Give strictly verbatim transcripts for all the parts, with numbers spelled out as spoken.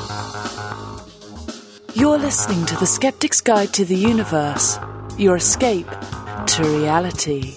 You're listening to The Skeptic's Guide to the Universe, your escape to reality.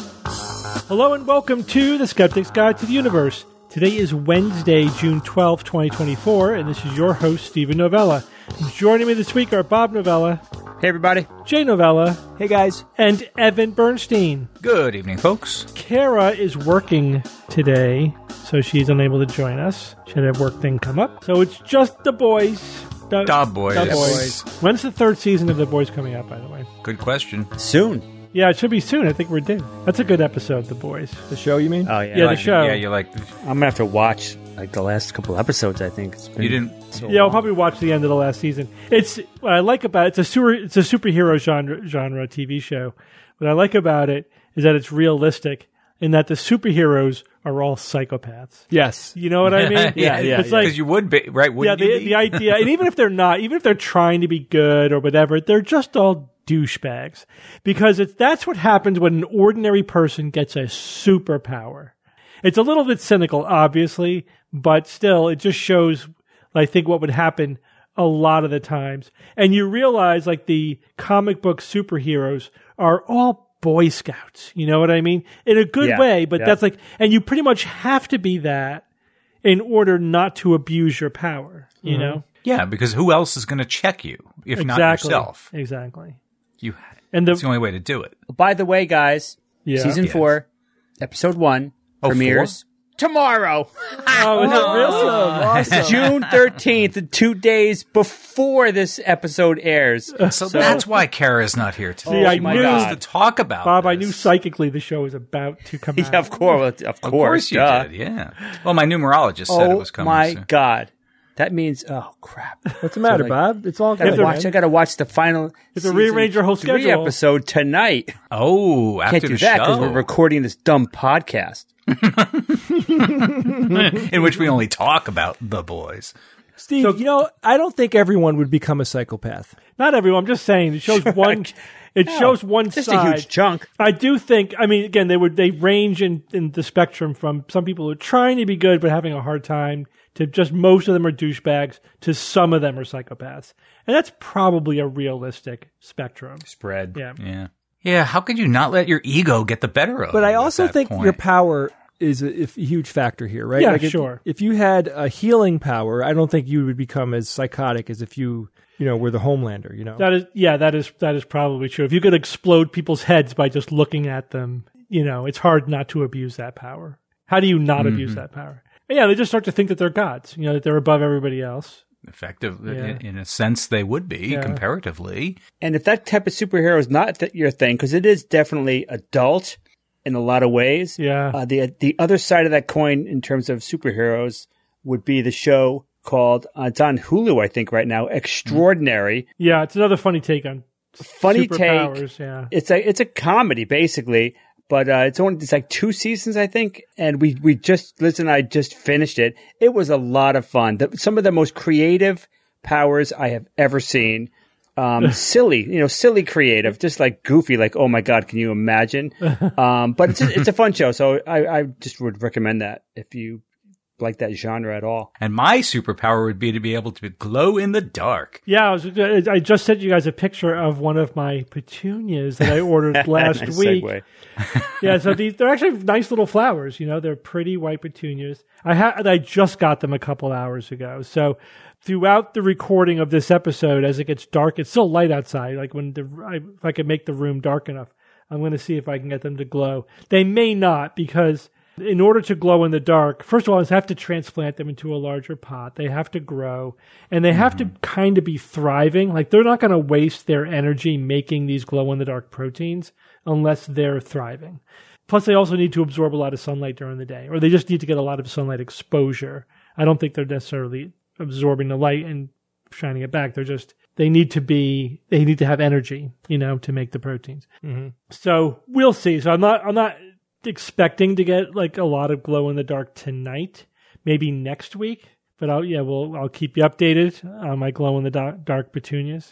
Hello and welcome to The Skeptic's Guide to the Universe. Today is Wednesday, June twelfth, twenty twenty-four, and this is your host, Stephen Novella. Joining me this week are Bob Novella. Hey, everybody. Jay Novella. Hey, guys. And Evan Bernstein. Good evening, folks. Kara is working today, so she's unable to join us. She had a work thing come up. So it's just the boys. The, Da boys. the boys. When's the third season of The Boys coming out, by the way? Good question. Soon. Yeah, it should be soon. I think we're due. That's a good episode, The Boys. The show, you mean? Oh, yeah. Yeah, Like- the show. Yeah, you like. I'm going to have to watch like the last couple episodes, I think. It's been You didn't. so Yeah, we'll long. probably watch the end of the last season. It's what I like about it, it's a super, it's a superhero genre genre T V show. What I like about it is that it's realistic in that the superheroes are all psychopaths. Yes. You know what I mean? Yeah, yeah, It's yeah. like Because you would be, right? yeah, Wouldn't you the be? the idea, and even if they're not, even if they're trying to be good or whatever, they're just all douchebags. Because it's that's what happens when an ordinary person gets a superpower. It's a little bit cynical, obviously, but still, it just shows, I think, what would happen a lot of the times. And you realize, like, the comic book superheroes are all Boy Scouts. You know what I mean? In a good Yeah, way, but yeah. that's like, and you pretty much have to be that in order not to abuse your power, you know? Yeah, because who else is going to check you if not Exactly. yourself? Exactly. You. And the, It's the only way to do it. By the way, guys, yeah. season Yes. four, episode one, Oh, premieres tomorrow. Oh, is it really? Awesome. June thirteenth, two days before this episode airs. So, that's why Kara's not here today. See, I She knew- wants to talk about Bob, I this. knew psychically the show was about to come out. Yeah, of course. Of course. Of course you duh. did, yeah. Well, my numerologist said it Oh, was coming my soon. God. That means, oh, crap. What's the matter, like- Bob? It's all I gotta good. watch, I got to watch the final have to rearrange your whole three schedule. episode tonight. Oh, after Can't do the that because show, we're recording this dumb podcast. in which we only talk about the boys. Steve, So- you know, I don't think everyone would become a psychopath. Not everyone. I'm just saying it shows one. It shows one Just side. a huge chunk. I do think. I mean, again, they would they range in, in the spectrum from some people who are trying to be good but having a hard time to just most of them are douchebags to some of them are psychopaths, and that's probably a realistic spectrum. Spread. Yeah. Yeah. Yeah. How could you not let your ego get the better of you? But I at also that think point? your power is a, if- a huge factor here, right? Yeah, if- sure. If you had a healing power, I don't think you would become as psychotic as if you, you know, were the Homelander, you know? That is, yeah, that is that is probably true. If you could explode people's heads by just looking at them, you know, it's hard not to abuse that power. How do you not Mm-hmm. abuse that power? And yeah, they just start to think that they're gods, you know, that they're above everybody else. Effective, Yeah. in, in a sense, they would be Yeah. comparatively. And if that type of superhero is not th- your thing, because it is definitely adult in a lot of ways, Yeah. uh, the the other side of that coin in terms of superheroes would be the show called, uh, it's on Hulu, I think, right now, Extraordinary. Yeah, it's another funny take on Funny take. superpowers, yeah. It's a it's a comedy basically, but uh, it's only it's like two seasons I think, and we we just Liz and I just finished it. It was a lot of fun. The, some of the most creative powers I have ever seen. Um, silly, you know, silly creative, just like goofy, like oh my god, can you imagine? Um, but it's a, it's a fun show, so I, I just would recommend that if you like that genre at all. And my superpower would be to be able to glow in the dark. Yeah, I, was, I just sent you guys a picture of one of my petunias that I ordered last Nice week. segue. Yeah, so these, they're actually nice little flowers. You know, they're pretty white petunias. I ha- I just got them a couple hours ago. So throughout the recording of this episode, as it gets dark, it's still light outside. Like when the, I, if I could make the room dark enough, I'm going to see if I can get them to glow. They may not, because in order to glow in the dark, first of all, I have to transplant them into a larger pot. They have to grow, and they have to kind of be thriving. Like they're not going to waste their energy making these glow in the dark proteins unless they're thriving. Plus, they also need to absorb a lot of sunlight during the day, or they just need to get a lot of sunlight exposure. I don't think they're necessarily absorbing the light and shining it back. They're just, they need to be, they need to have energy, you know, to make the proteins. Mm-hmm. So we'll see. So I'm not, I'm not expecting to get like a lot of glow in the dark tonight, maybe next week, but I'll, yeah, we'll, I'll keep you updated on my glow in the dark, dark petunias.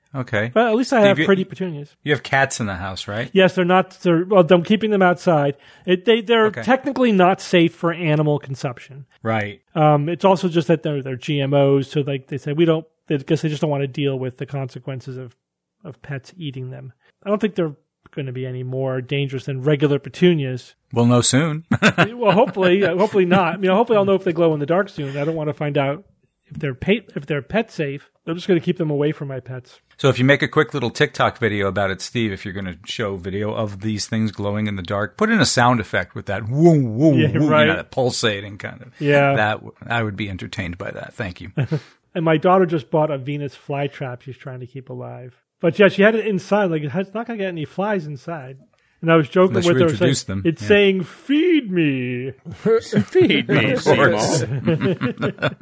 Okay. But at least I Steve, have you- pretty petunias. You have cats in the house, right? Yes, they're not. They're, well, I'm keeping them outside. It, they they're Okay. technically not safe for animal consumption. Right. Um, it's also just that they're they're G M Os, so like they say we don't. I guess they just don't want to deal with the consequences of of pets eating them. I don't think they're going to be any more dangerous than regular petunias. We'll know soon. Well, hopefully, uh, hopefully not. I mean, hopefully I'll know if they glow in the dark soon. I don't want to find out if they're pet if they're pet safe. I'm just going to keep them away from my pets. So if you make a quick little TikTok video about it, Steve, if you're going to show video of these things glowing in the dark, put in a sound effect with that woo, woo, Yeah, woo, right. you know, that pulsating kind of. Yeah. That w- I would be entertained by that. Thank you. And my daughter just bought a Venus flytrap she's trying to keep alive. But yeah, she had it inside. Like, it's not going to get any flies inside. And I was joking Unless with you her. Saying, introduce them, it's yeah. saying, feed me. Feed me, Of course. Seymour.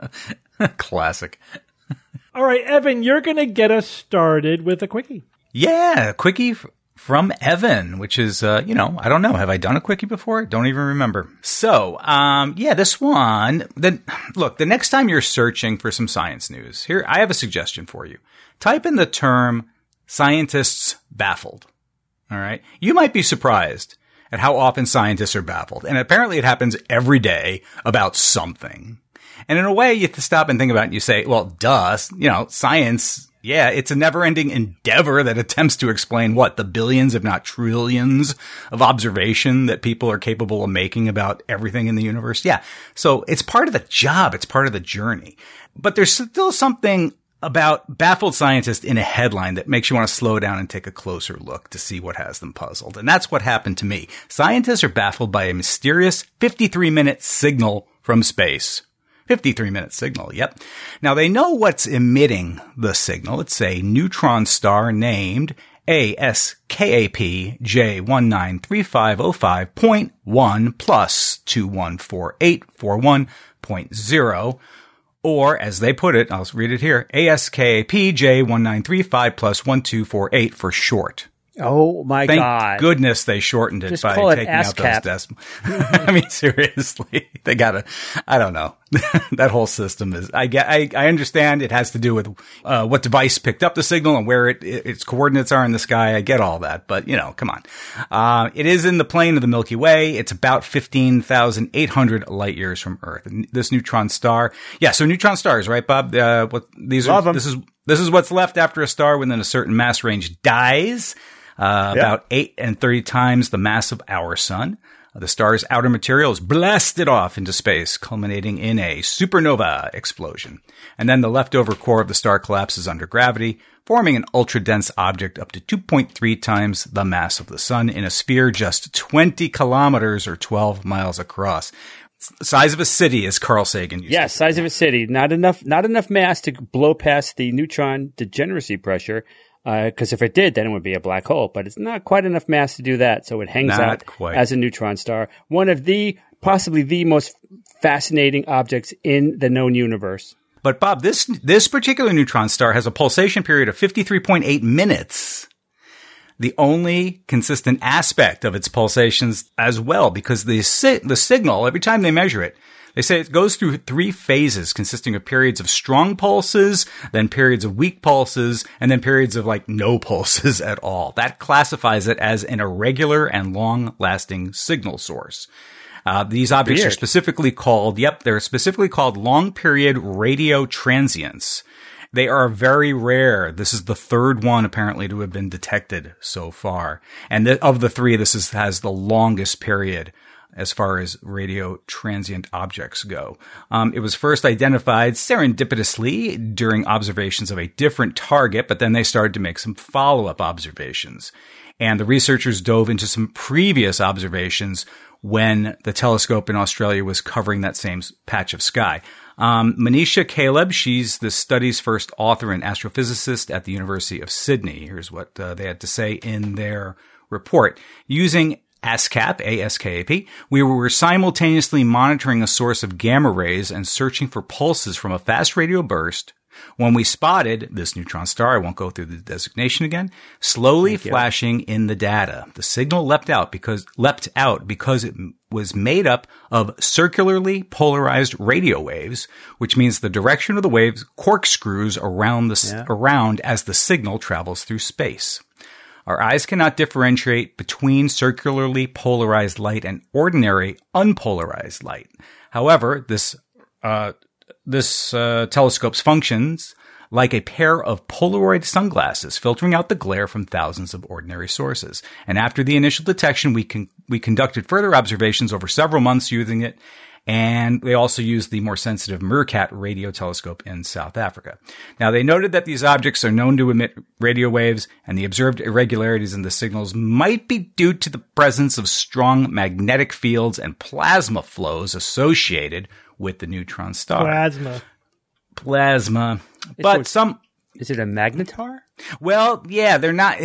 Classic. All right, Evan, you're going to get us started with a quickie. Yeah, a quickie f- from Evan, which is, uh, you know, I don't know. Have I done a quickie before? Don't even remember. So, um, yeah, this one, then look, the next time you're searching for some science news, here, I have a suggestion for you. Type in the term scientists baffled. All right. You might be surprised at how often scientists are baffled. And apparently it happens every day about something. And in a way, you have to stop and think about it and you say, well, duh, you know, science, yeah, it's a never-ending endeavor that attempts to explain what, the billions, if not trillions of observation that people are capable of making about everything in the universe. Yeah. So it's part of the job. It's part of the journey. But there's still something about baffled scientists in a headline that makes you want to slow down and take a closer look to see what has them puzzled. And that's what happened to me. Scientists are baffled by a mysterious fifty-three minute signal from space. fifty-three minute signal, yep. Now they know what's emitting the signal. It's a neutron star named A S K A P J one nine three five zero five point one plus two one four eight four one point zero. Or, as they put it, I'll read it here, A S K A P J one nine three five plus one two four eight for short. Oh my Thank God. goodness they shortened it Just by call it taking out ASCAP. those decimals. I mean, seriously, they gotta, I don't know. That whole system is, I get, I, I understand it has to do with, uh, what device picked up the signal and where it, its coordinates are in the sky. I get all that, but you know, come on. Uh, it is in the plane of the Milky Way. It's about fifteen thousand eight hundred light years from Earth. And this neutron star. Yeah. So neutron stars, right, Bob? Uh, what, these Love are, 'em. this is, this is what's left after a star within a certain mass range dies. Uh, Yep. about eight and thirty times the mass of our sun. Uh, the star's outer material is blasted off into space, culminating in a supernova explosion. And then the leftover core of the star collapses under gravity, forming an ultra-dense object up to two point three times the mass of the sun in a sphere just twenty kilometers or twelve miles across. Size of a city, as Carl Sagan used Yes, to size of a city. Not enough. Not enough mass to blow past the neutron degeneracy pressure. Because if it did, then it would be a black hole. But it's not quite enough mass to do that, so it hangs Not out quite. as a neutron star. One of the possibly the most fascinating objects in the known universe. But Bob, this this particular neutron star has a pulsation period of fifty-three point eight minutes. The only consistent aspect of its pulsations as well, because the si- the signal, every time they measure it, they say it goes through three phases consisting of periods of strong pulses, then periods of weak pulses, and then periods of like no pulses at all. That classifies it as an irregular and long-lasting signal source. Uh, these objects Weird. are specifically called, yep, they're specifically called long-period radio transients. They are very rare. This is the third one apparently to have been detected so far. And th- of the three, this is, has the longest period as far as radio transient objects go. Um, it was first identified serendipitously during observations of a different target, but then they started to make some follow-up observations. And the researchers dove into some previous observations when the telescope in Australia was covering that same patch of sky. Um, Manisha Caleb, she's the study's first author and astrophysicist at the University of Sydney. Here's what uh, they had to say in their report. Using ASCAP, A S K A P, we were simultaneously monitoring a source of gamma rays and searching for pulses from a fast radio burst When we spotted this neutron star, I won't go through the designation again, slowly flashing in the data, the signal leapt out because leapt out because it was made up of circularly polarized radio waves, which means the direction of the waves corkscrews around the yeah. around as the signal travels through space. Our eyes cannot differentiate between circularly polarized light and ordinary unpolarized light. However, this uh This uh, telescope's functions like a pair of Polaroid sunglasses, filtering out the glare from thousands of ordinary sources. And after the initial detection, we con- we conducted further observations over several months using it. And they also used the more sensitive Meerkat radio telescope in South Africa. Now, they noted that these objects are known to emit radio waves, and the observed irregularities in the signals might be due to the presence of strong magnetic fields and plasma flows associated with the neutron star. Plasma. Plasma. But it, some... Is it a magnetar? Well, yeah, they're not...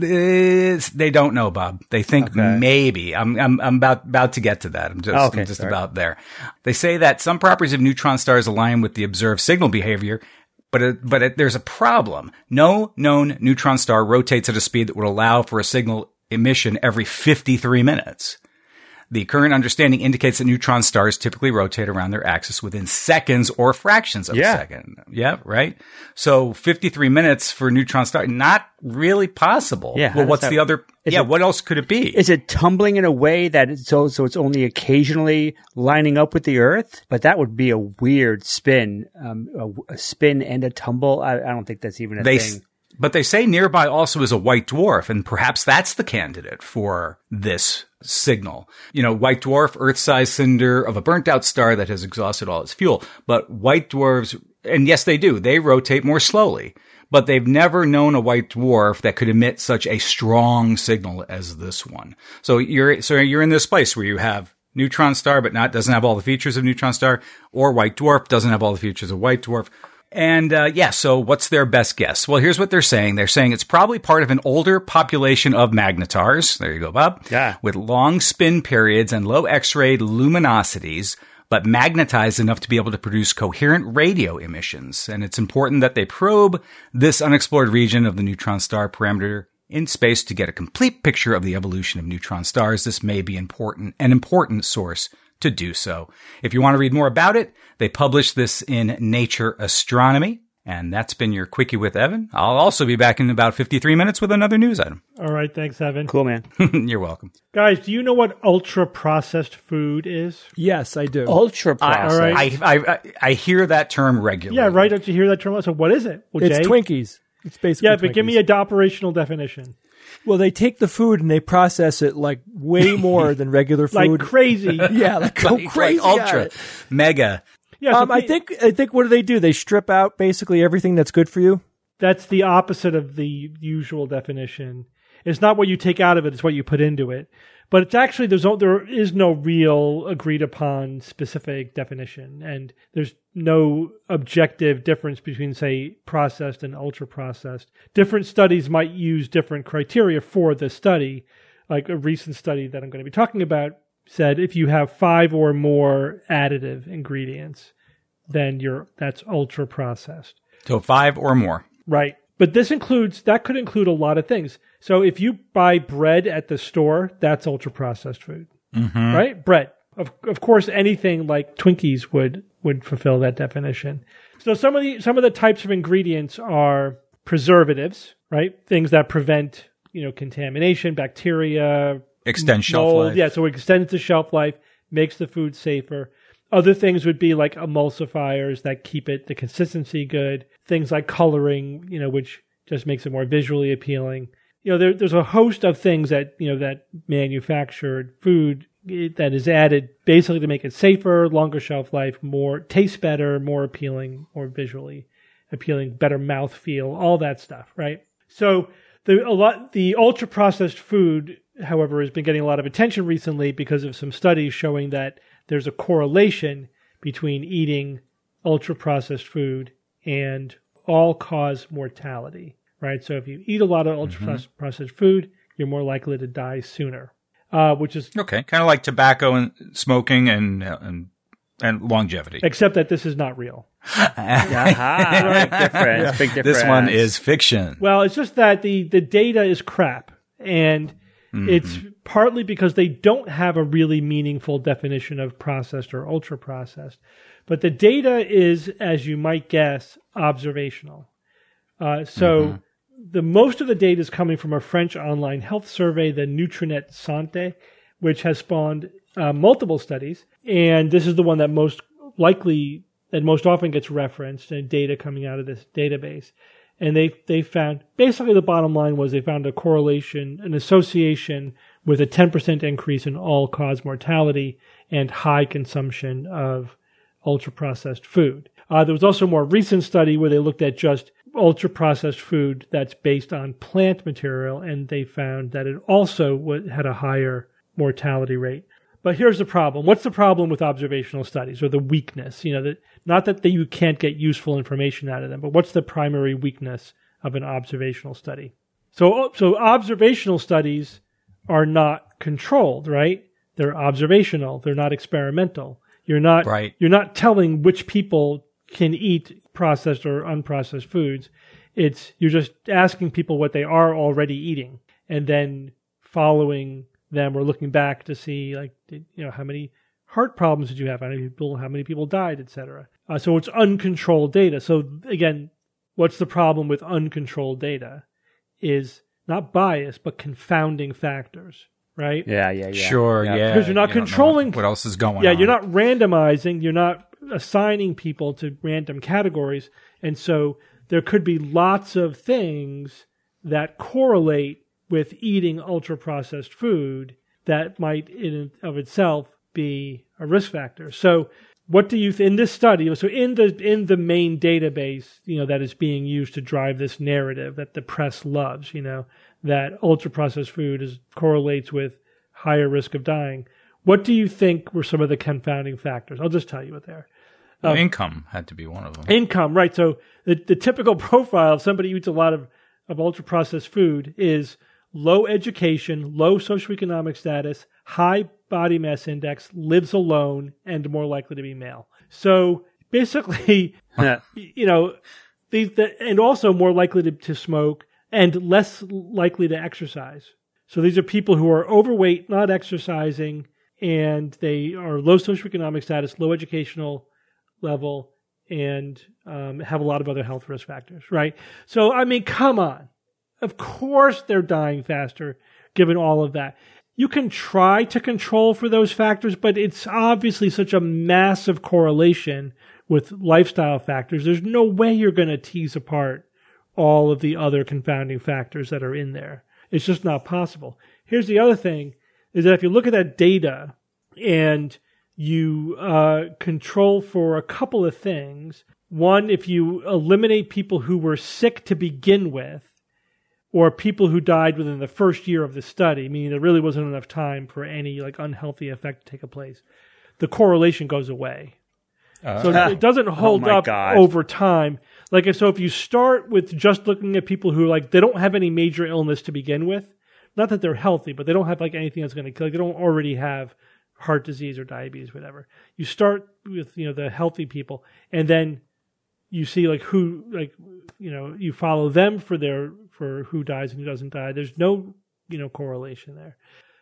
They don't know, Bob. They think okay. maybe. I'm I'm I'm about about to get to that. I'm just, okay, I'm just sorry. about there. They say that some properties of neutron stars align with the observed signal behavior, but it, but it, there's a problem. No known neutron star rotates at a speed that would allow for a signal emission every fifty-three minutes. The current understanding indicates that neutron stars typically rotate around their axis within seconds or fractions of yeah. a second. Yeah, right? So fifty-three minutes for a neutron star, not really possible. Yeah, well, what's that, the other? Yeah, it, what else could it be? Is it tumbling in a way that it's so, so it's only occasionally lining up with the Earth? But that would be a weird spin, um, a, a spin and a tumble. I, I don't think that's even a they, thing. But they say nearby also is a white dwarf, and perhaps that's the candidate for this signal. You know, white dwarf, Earth-sized cinder of a burnt-out star that has exhausted all its fuel. But white dwarfs, and yes, they do, they rotate more slowly. But they've never known a white dwarf that could emit such a strong signal as this one. So you're so you're in this place where you have neutron star, but not doesn't have all the features of neutron star, or white dwarf doesn't have all the features of white dwarf. And, uh, yeah, so what's their best guess? Well, here's what they're saying. They're saying it's probably part of an older population of magnetars. There you go, Bob. Yeah. With long spin periods and low X-ray luminosities, but magnetized enough to be able to produce coherent radio emissions. And it's important that they probe this unexplored region of the neutron star parameter in space to get a complete picture of the evolution of neutron stars. This may be important, an important source to do so. If you want to read more about it, they published this in Nature Astronomy. And that's been your Quickie with Evan. I'll also be back in about fifty-three minutes with another news item. All right. Thanks, Evan. Cool, man. You're welcome. Guys, do you know what ultra-processed food is? Yes, I do. Ultra processed. All right. I, I, I hear that term regularly. Yeah, right. Don't you hear that term? So what is it? Well, It's Jay? Twinkies. It's basically Yeah, but Twinkies. give me a operational definition. Well, they take the food and they process it like way more than regular Like food. crazy. Yeah, like go Like- crazy. like at ultra, it. mega. Yeah, so Um, I pe- think I think what do they do? They strip out basically everything that's good for you. that's the opposite of the usual definition. It's not what you take out of it; it's what you put into it. But it's actually there's no, there is no real agreed upon specific definition, and there's no objective difference between, say, processed and ultra processed. Different studies might use different criteria for the study. Like a recent study that I'm going to be talking about said if you have five or more additive ingredients, then you're that's ultra processed. So five or more. Right. But this includes, that could include a lot of things. So if you buy bread at the store, that's ultra processed food, Mm-hmm. right? Bread. Of of course, anything like Twinkies would, would fulfill that definition. So some of the, some of the types of ingredients are preservatives, right? Things that prevent, you know, contamination, bacteria, Extend shelf mold. life. Yeah. So it extends the shelf life, makes the food safer. Other things would be like emulsifiers that keep it the consistency good. Things like coloring, you know, which just makes it more visually appealing. You know, there, there's a host of things that, you know, that manufactured food it, that is added basically to make it safer, longer shelf life, more tastes better, more appealing, more visually appealing, better mouthfeel, all that stuff, right? So the a lot the ultra processed food, however, has been getting a lot of attention recently because of some studies showing that there's a correlation between eating ultra-processed food and all-cause mortality, right? So if you eat a lot of ultra-processed food, you're more likely to die sooner, uh, which is Okay, kind of like tobacco and smoking and uh, and and longevity. except that this is not real. Aha, big difference. Big difference. This one is fiction. Well, it's just that the, the data is crap. And mm-hmm. it's partly because they don't have a really meaningful definition of processed or ultra processed. But the data is, as you might guess, observational. Uh, so mm-hmm. the most of the data is coming from a French online health survey, the Nutrinet Santé, which has spawned uh, multiple studies. And this is the one that most likely, that most often gets referenced in data coming out of this database. And they they found, basically the bottom line was they found a correlation, an association with a ten percent increase in all-cause mortality and high consumption of ultra-processed food. Uh, there was also a more recent study where they looked at just ultra-processed food that's based on plant material, and they found that it also w- had a higher mortality rate. But here's the problem. What's the problem with observational studies, or the weakness? You know, that not that they, you can't get useful information out of them, but what's the primary weakness of an observational study? So, so observational studies are not controlled, right? They're observational. They're not experimental. You're not, right. You're not telling which people can eat processed or unprocessed foods. It's, you're just asking people what they are already eating and then following them or looking back to see, like, did, you know, how many heart problems did you have? How many people, how many people died, et cetera. Uh, so it's uncontrolled data. So again, what's the problem with uncontrolled data? Is not bias, but confounding factors, right? Yeah, yeah, yeah. Sure, yeah. Because you're not you controlling what else is going yeah, on. Yeah, you're not randomizing, you're not assigning people to random categories. And so there could be lots of things that correlate with eating ultra-processed food that might in and of itself be a risk factor. So what do you th- in this study, so in the in the main database, you know, that is being used to drive this narrative that the press loves, you know, that ultra-processed food is correlates with higher risk of dying. What do you think were some of the confounding factors? I'll just tell you what they are. Well, Um, income had to be one of them. Income, right. So the, the typical profile of somebody who eats a lot of, of ultra-processed food is low education, low socioeconomic status, high body mass index, lives alone, and more likely to be male. So basically, Yeah. you know, these, the, and also more likely to, to smoke and less likely to exercise. So these are people who are overweight, not exercising, and they are low socioeconomic status, low educational level, and um, have a lot of other health risk factors, right? So, I mean, come on. Of course they're dying faster, given all of that. You can try to control for those factors, but it's obviously such a massive correlation with lifestyle factors. There's no way you're going to tease apart all of the other confounding factors that are in there. It's just not possible. Here's the other thing, is that if you look at that data and you uh, control for a couple of things, one, if you eliminate people who were sick to begin with, or people who died within the first year of the study, meaning there really wasn't enough time for any like unhealthy effect to take place, the correlation goes away. Uh, so it doesn't hold oh up God. over time. Like, so if you start with just looking at people who like, they don't have any major illness to begin with, not that they're healthy, but they don't have like anything that's going to kill, like, they don't already have heart disease or diabetes, whatever. You start with, you know, the healthy people, and then you see like who, like, you know, you follow them for their, for who dies and who doesn't die. There's no, you know, correlation there.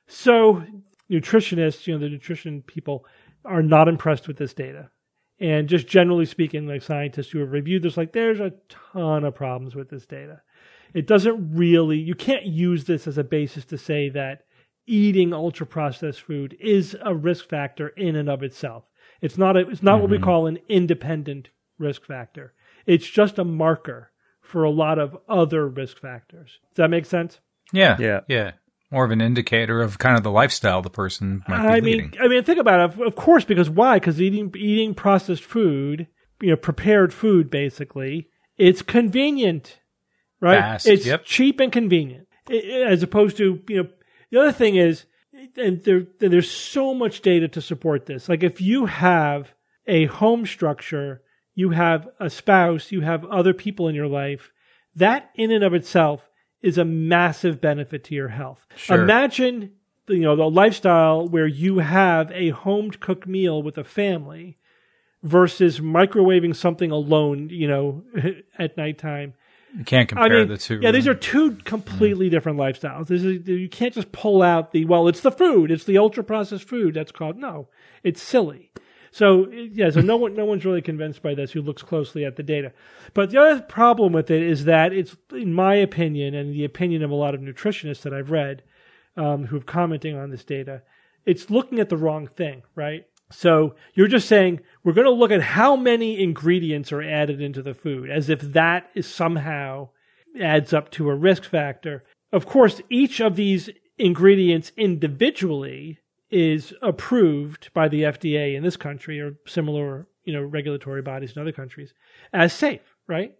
So nutritionists, you know, the nutrition people are not impressed with this data. And just generally speaking, like scientists who have reviewed this, like there's a ton of problems with this data. It doesn't really, you can't use this as a basis to say that eating ultra processed food is a risk factor in and of itself. It's not a, it's not mm-hmm. what we call an independent risk factor. It's just a marker for a lot of other risk factors. Does that make sense? Yeah. Yeah. Yeah. More of an indicator of kind of the lifestyle the person might be I leading. mean, I mean, think about it. Of, of course, because why? Because eating eating processed food, you know, prepared food, basically, it's convenient, right? Fast, it's yep. cheap and convenient, it, as opposed to, you know, the other thing is, and there there's so much data to support this. Like if you have a home structure, you have a spouse, you have other people in your life, that in and of itself is a massive benefit to your health. Sure. Imagine, you know, the lifestyle where you have a home cooked meal with a family versus microwaving something alone, you know, at nighttime. You can't compare I mean, the two. Yeah, really. these are two completely mm. different lifestyles. This is, you can't just pull out the, well, it's the food, it's the ultra-processed food that's called, no, it's silly. So, yeah, so no one, no one's really convinced by this who looks closely at the data. But the other problem with it is that it's, in my opinion, and the opinion of a lot of nutritionists that I've read, um, who've commenting on this data, it's looking at the wrong thing, right? So you're just saying, we're going to look at how many ingredients are added into the food, as if that is somehow adds up to a risk factor. Of course, each of these ingredients individually is approved by the F D A in this country or similar, you know, regulatory bodies in other countries as safe, right?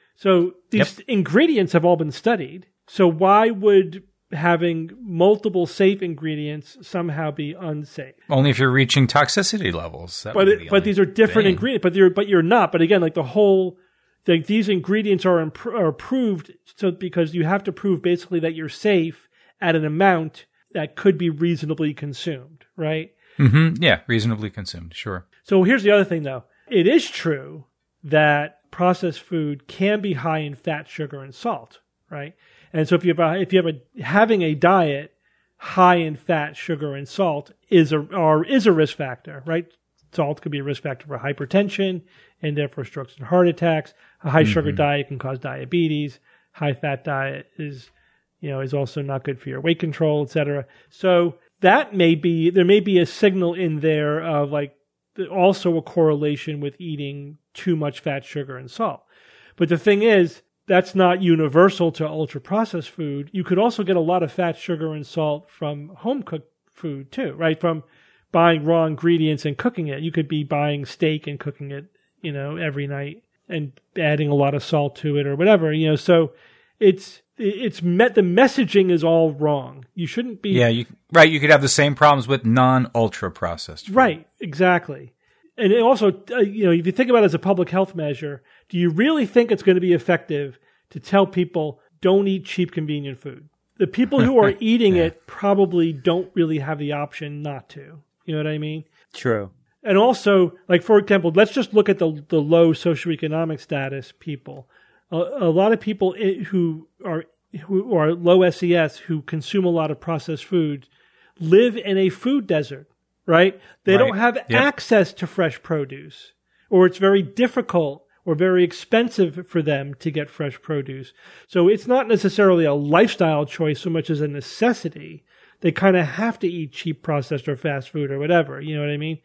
So these yep. ingredients have all been studied. So why would having multiple safe ingredients somehow be unsafe? Only if you're reaching toxicity levels. That but it, but these are different thing. ingredients. But you're but you're not. But again, like the whole, like these ingredients are, imp- are approved so because you have to prove basically that you're safe at an amount that could be reasonably consumed, right? Mm-hmm. Yeah, reasonably consumed. Sure. So here's the other thing, though. It is true that processed food can be high in fat, sugar, and salt, right? And so if you have a, if you have a having a diet high in fat, sugar, and salt is a or is a risk factor, right? Salt could be a risk factor for hypertension and therefore strokes and heart attacks. A high mm-hmm. sugar diet can cause diabetes. High fat diet is, you know, is also not good for your weight control, et cetera. So that may be there may be a signal in there of like also a correlation with eating too much fat, sugar, and salt. But the thing is, that's not universal to ultra-processed food. You could also get a lot of fat, sugar, and salt from home-cooked food too, right? From buying raw ingredients and cooking it. You could be buying steak and cooking it, you know, every night and adding a lot of salt to it or whatever, you know. So it's it's met the messaging is all wrong. You shouldn't be yeah, you, right. You could have the same problems with non-ultra-processed food. Right, exactly. And it also, uh, you know, if you think about it as a public health measure, do you really think it's going to be effective to tell people don't eat cheap, convenient food? The people who are eating yeah. it probably don't really have the option not to. You know what I mean? True. And also, like, for example, let's just look at the the low socioeconomic status people. A, a lot of people who are who are low S E S who consume a lot of processed foods live in a food desert. Right? They right. don't have yep. access to fresh produce, or it's very difficult or very expensive for them to get fresh produce. So it's not necessarily a lifestyle choice so much as a necessity. They kind of have to eat cheap processed or fast food or whatever. You know what I mean?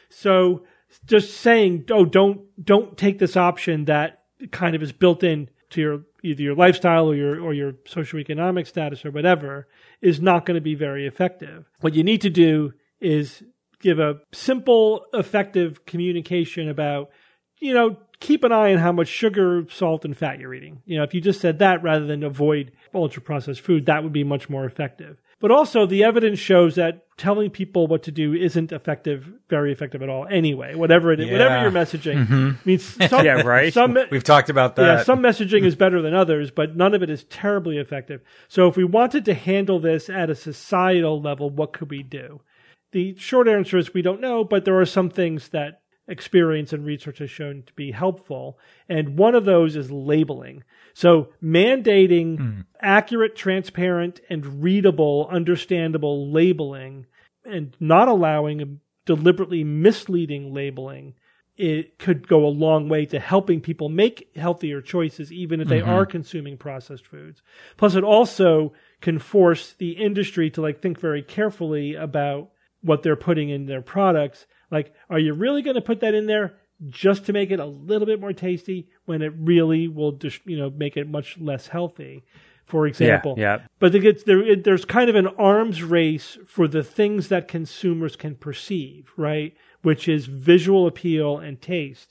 So just saying, oh, don't don't take this option that kind of is built in to your either your lifestyle or your or your socioeconomic status or whatever is not going to be very effective. What you need to do is give a simple, effective communication about, you know, keep an eye on how much sugar, salt, and fat you're eating. You know, if you just said that rather than avoid ultra-processed food, that would be much more effective. But also, the evidence shows that telling people what to do isn't effective, very effective at all anyway, whatever it is, yeah. whatever you're messaging. Mm-hmm. means some, yeah, right? Some, We've talked about that. Yeah, some messaging is better than others, but none of it is terribly effective. So if we wanted to handle this at a societal level, what could we do? The short answer is we don't know, but there are some things that experience and research has shown to be helpful. And one of those is labeling. So mandating mm. accurate, transparent, and readable, understandable labeling and not allowing deliberately misleading labeling, it could go a long way to helping people make healthier choices, even if they mm-hmm. are consuming processed foods. Plus, it also can force the industry to like think very carefully about what they're putting in their products. Like, are you really going to put that in there just to make it a little bit more tasty when it really will just, you know, make it much less healthy, for example? Yeah, yeah. But it gets, there, it, there's kind of an arms race for the things that consumers can perceive, right? Which is visual appeal and taste.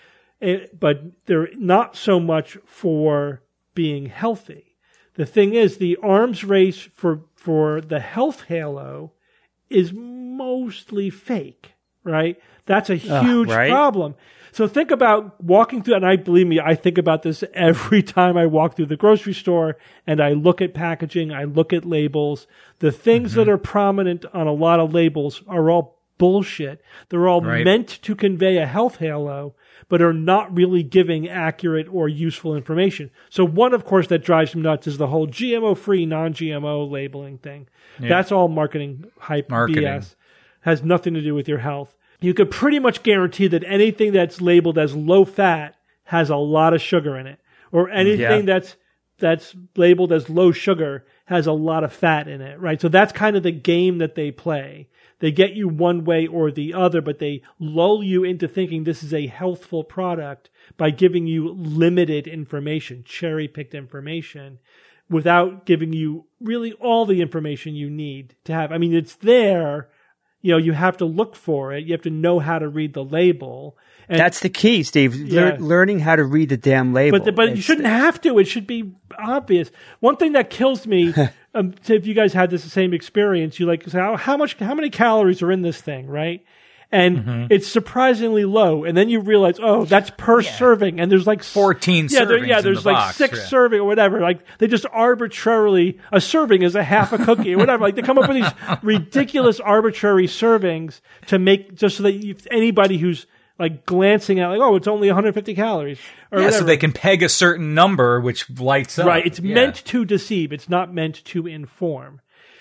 It, but they're not so much for being healthy. The thing is, the arms race for, for the health halo is mostly fake, right? That's a huge uh, right? problem. So think about walking through, and I believe me, I think about this every time I walk through the grocery store and I look at packaging, I look at labels. The things mm-hmm. that are prominent on a lot of labels are all bullshit. They're all Right. meant to convey a health halo, but are not really giving accurate or useful information. So one, of course, that drives them nuts is the whole G M O-free, non-G M O labeling thing. Yeah. That's all marketing hype Marketing. B S. Has nothing to do with your health. You could pretty much guarantee that anything that's labeled as low fat has a lot of sugar in it, or anything Yeah. that's that's labeled as low sugar has a lot of fat in it, right? So that's kind of the game that they play. They get you one way or the other, but they lull you into thinking this is a healthful product by giving you limited information, cherry-picked information, without giving you really all the information you need to have. I mean, it's there. You know, you have to look for it. You have to know how to read the label. And That's the key, Steve. Lear- Yeah. learning how to read the damn label. But the, but you It's- shouldn't have to. It should be obvious. One thing that kills me, um, so if you guys had this same experience, you like say, how, how much, how many calories are in this thing, right? And Mm-hmm. it's surprisingly low, and then you realize, oh, that's per serving, and there's like s- fourteen yeah, there, servings yeah, in there's the like box, six yeah. serving or whatever. Like they just arbitrarily a serving is a half a cookie or whatever. Like they come up with these ridiculous arbitrary servings to make just so that you, anybody who's like glancing at like, oh, it's only one hundred fifty calories or Yeah, whatever. so they can peg a certain number, which lights up. Right. It's Yeah. meant to deceive. It's not meant to inform.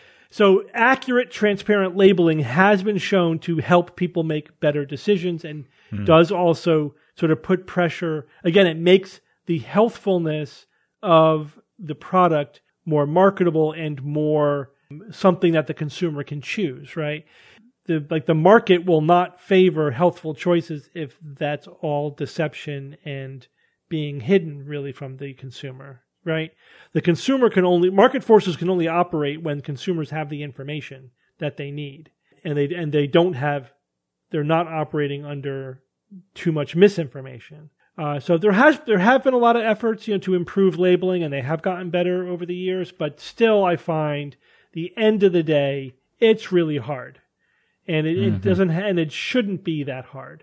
So accurate, transparent labeling has been shown to help people make better decisions and does also sort of put pressure. Again, it makes the healthfulness of the product more marketable and more something that the consumer can choose, right? The, like the market will not favor healthful choices if that's all deception and being hidden really from the consumer, right? The consumer can only, market forces can only operate when consumers have the information that they need. And they, and they don't have, they're not operating under too much misinformation. Uh, so there has, there have been a lot of efforts, you know, to improve labeling, and they have gotten better over the years, but still I find the end of the day, it's really hard. And it, it doesn't, and it shouldn't be that hard.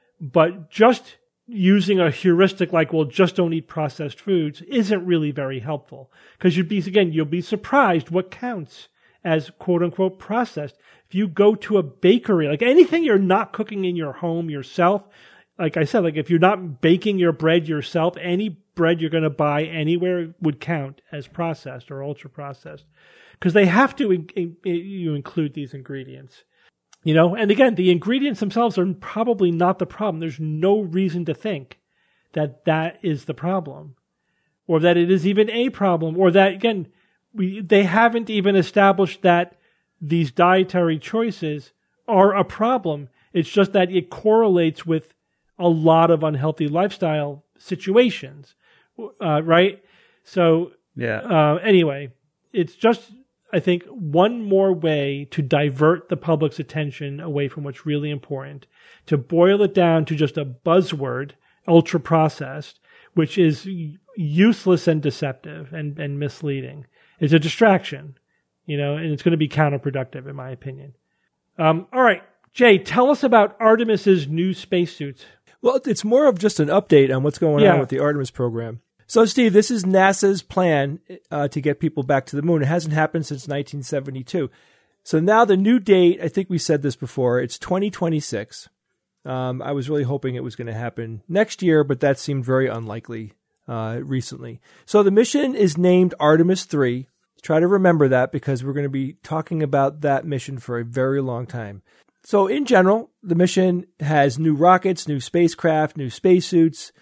But just using a heuristic like, well, just don't eat processed foods isn't really very helpful. Because you'd be, again, you'll be surprised what counts as quote unquote processed. If you go to a bakery, like anything you're not cooking in your home yourself, like I said, like if you're not baking your bread yourself, any bread you're going to buy anywhere would count as processed or ultra processed. Because they have to in, in, you include these ingredients. You know, and again, the ingredients themselves are probably not the problem. There's no reason to think that that is the problem, or that it is even a problem, or that, again, we, they haven't even established that these dietary choices are a problem. It's just that it correlates with a lot of unhealthy lifestyle situations, uh, right? So, Yeah. uh, anyway, it's just, I think, one more way to divert the public's attention away from what's really important, to boil it down to just a buzzword, ultra processed, which is useless and deceptive and, and misleading. It's a distraction, you know, and it's going to be counterproductive, in my opinion. Um, all right, Jay, tell us about Artemis's new spacesuits. Well, it's more of just an update on what's going Yeah. on with the Artemis program. So, Steve, this is NASA's plan uh, to get people back to the moon. It hasn't happened since nineteen seventy-two. So now the new date, I think we said this before, it's twenty twenty-six. Um, I was really hoping it was going to happen next year, but that seemed very unlikely uh, recently. So the mission is named Artemis three. Try to remember that because we're going to be talking about that mission for a very long time. So in general, the mission has new rockets, new spacecraft, new spacesuits,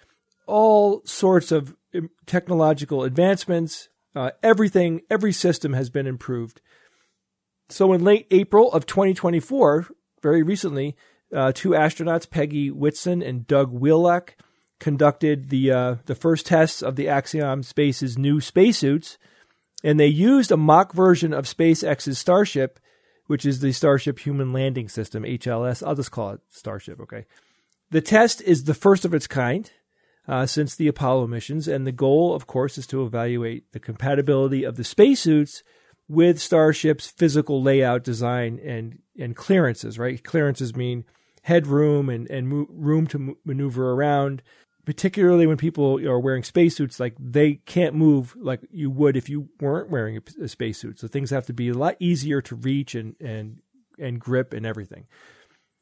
all sorts of technological advancements. Uh, everything, every system has been improved. So in late April of twenty twenty-four, very recently, uh, two astronauts, Peggy Whitson and Doug Wheelock, conducted the uh, the first tests of the Axiom Space's new spacesuits, and they used a mock version of SpaceX's Starship, which is the Starship Human Landing System, H L S. I'll just call it Starship, okay? The test is the first of its kind uh, since the Apollo missions, and the goal, of course, is to evaluate the compatibility of the spacesuits with Starship's physical layout, design, and and clearances, right? Clearances mean headroom and, and mo- room to m- maneuver around, particularly when people are wearing spacesuits, like they can't move like you would if you weren't wearing a, a spacesuit. So things have to be a lot easier to reach and, and, and grip and everything.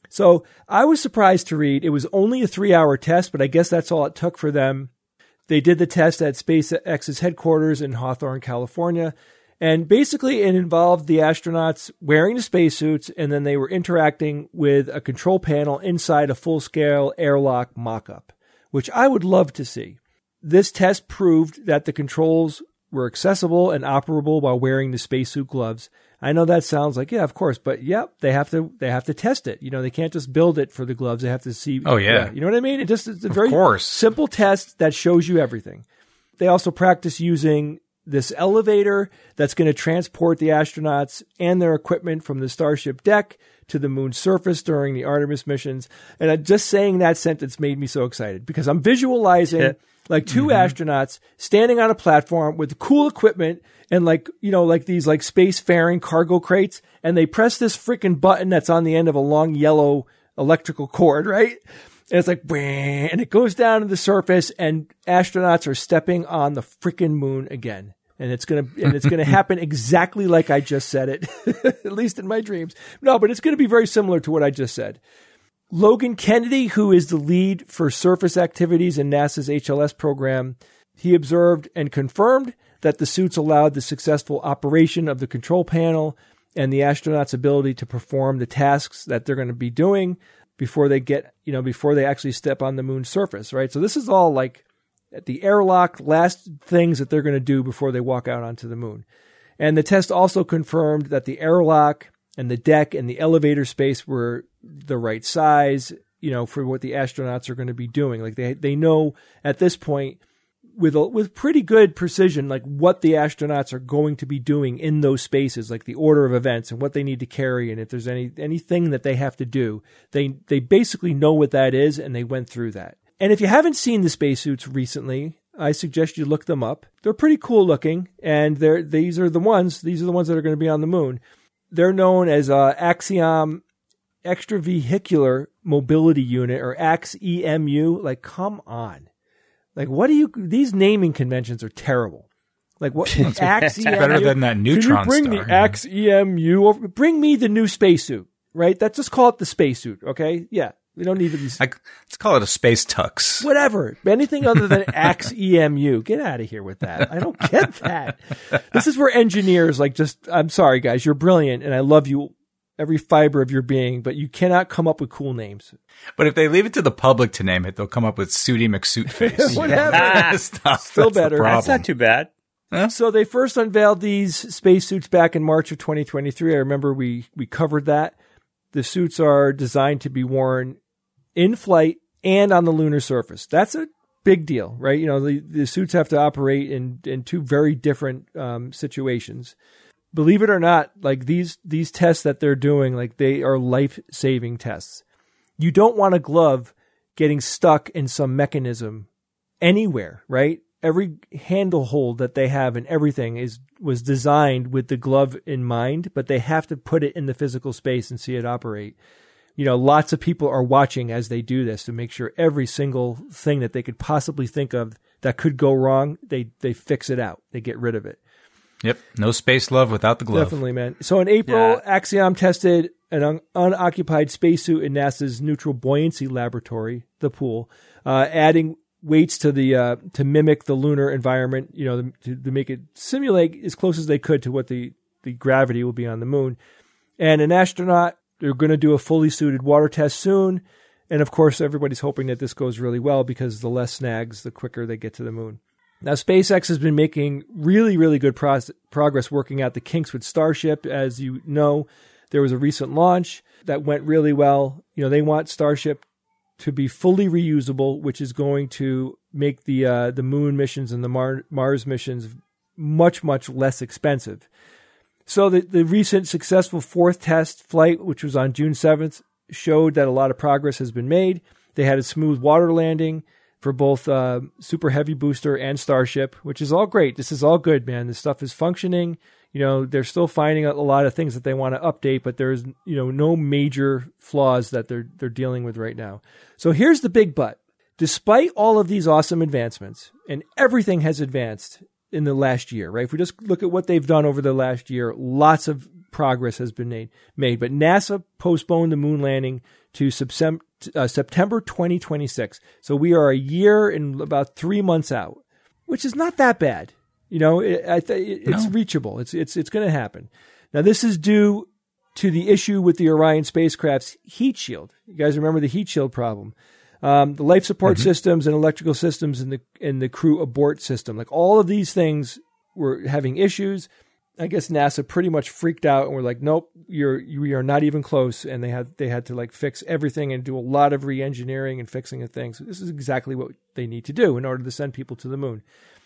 So I was surprised to read it was only a three-hour test, but I guess that's all it took for them. They did the test at SpaceX's headquarters in Hawthorne, California. And basically it involved the astronauts wearing the spacesuits, and then they were interacting with a control panel inside a full-scale airlock mock-up, which I would love to see. This test proved that the controls were accessible and operable while wearing the spacesuit gloves. I know that sounds like, yeah, of course, but yeah, they have to they have to test it. You know, they can't just build it for the gloves. They have to see. Oh, yeah. yeah you know what I mean? It just it's a very course. simple test that shows you everything. They also practice using this elevator that's going to transport the astronauts and their equipment from the Starship deck to the moon's surface during the Artemis missions. And just saying that sentence made me so excited because I'm visualizing yeah. like two mm-hmm. astronauts standing on a platform with cool equipment and like, you know, like these like space-faring cargo crates. And they press this freaking button that's on the end of a long yellow electrical cord, right? And it's like, and it goes down to the surface and astronauts are stepping on the freaking moon again. And it's going to, and it's going to happen exactly like I just said it, at least in my dreams. No, but it's going to be very similar to what I just said. Logan Kennedy, who is the lead for surface activities in NASA's H L S program, he observed and confirmed that the suits allowed the successful operation of the control panel and the astronauts' ability to perform the tasks that they're going to be doing before they get, you know, before they actually step on the moon's surface, right? So this is all like at the airlock, last things that they're going to do before they walk out onto the moon. And the test also confirmed that the airlock and the deck and the elevator space were the right size, you know, for what the astronauts are going to be doing. Like they they know at this point with a, with pretty good precision, like what the astronauts are going to be doing in those spaces, like the order of events and what they need to carry. And if there's any anything that they have to do, they they basically know what that is. And they went through that. And if you haven't seen the spacesuits recently, I suggest you look them up. They're pretty cool looking, and they're these are the ones. These are the ones that are going to be on the moon. They're known as uh, Axiom Extravehicular Mobility Unit, or A X E M U. Like, come on! Like, what do you? These naming conventions are terrible. Like, what? A X E M U? Better than that neutron Can you bring star, the yeah. A X E M U over? Bring me the new spacesuit, right? That's just call it the spacesuit, okay? Yeah. We don't need to be... I, let's call it a space tux. Whatever. Anything other than A X E M U. Get out of here with that. I don't get that. This is where engineers like just... I'm sorry, guys. You're brilliant, and I love you, every fiber of your being, but you cannot come up with cool names. But if they leave it to the public to name it, they'll come up with Sooty McSuitface. Whatever. Stop. Still That's the better. problem. That's not too bad. Huh? So they first unveiled these spacesuits back in March of twenty twenty-three. I remember we, we covered that. The suits are designed to be worn in flight and on the lunar surface. That's a big deal, right? You know, the, the suits have to operate in, in two very different um, situations. Believe it or not, like these, these tests that they're doing, like they are life-saving tests. You don't want a glove getting stuck in some mechanism anywhere, right? Every handle hold that they have and everything is was designed with the glove in mind, but they have to put it in the physical space and see it operate. You know, lots of people are watching as they do this to make sure every single thing that they could possibly think of that could go wrong, they they fix it out. They get rid of it. Yep. No space love without the glove. Definitely, man. So in April, Yeah. Axiom tested an un- unoccupied spacesuit in NASA's Neutral Buoyancy Laboratory, the pool, uh, adding weights to the uh, to mimic the lunar environment, you know, to, to make it simulate as close as they could to what the, the gravity will be on the moon. And an astronaut, they're going to do a fully suited water test soon. And of course, everybody's hoping that this goes really well because the less snags, the quicker they get to the moon. Now, SpaceX has been making really, really good pro- progress working out the kinks with Starship. As you know, there was a recent launch that went really well. You know, they want Starship to be fully reusable, which is going to make the uh, the moon missions and the Mar- Mars missions much, much less expensive. So the, the recent successful fourth test flight, which was on June seventh, showed that a lot of progress has been made. They had a smooth water landing for both uh, Super Heavy Booster and Starship, which is all great. This is all good, man. This stuff is functioning. You know, they're still finding a, a lot of things that they want to update, but there's, you know, no major flaws that they're they're dealing with right now. So here's the big but. Despite all of these awesome advancements, and everything has advanced in the last year, right? If we just look at what they've done over the last year, lots of progress has been made. made. But NASA postponed the moon landing to Septem- uh, September twenty twenty-six. So we are a year and about three months out, which is not that bad. You know, it, I th- it's No. reachable. It's it's it's going to happen. Now, this is due to the issue with the Orion spacecraft's heat shield. You guys remember the heat shield problem? Um, the life support mm-hmm. systems and electrical systems in the in the crew abort system, like all of these things were having issues. I guess NASA pretty much freaked out and were like, "Nope, you're you are not even close." And they had they had to like fix everything and do a lot of re-engineering and fixing of things. So this is exactly what they need to do in order to send people to the moon.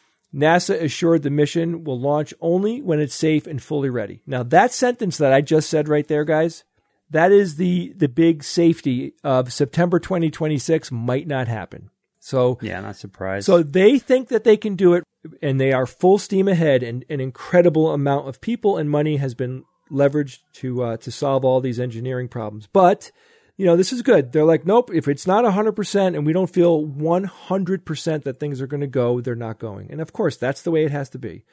NASA assured the mission will launch only when it's safe and fully ready. Now, that sentence that I just said right there, guys, that is the the big safety of September twenty twenty-six might not happen. So yeah, not surprised. So they think that they can do it, and they are full steam ahead, and an incredible amount of people and money has been leveraged to uh, to solve all these engineering problems. But you know, this is good. They're like, nope, if it's not one hundred percent and we don't feel one hundred percent that things are going to go, they're not going. And of course, that's the way it has to be.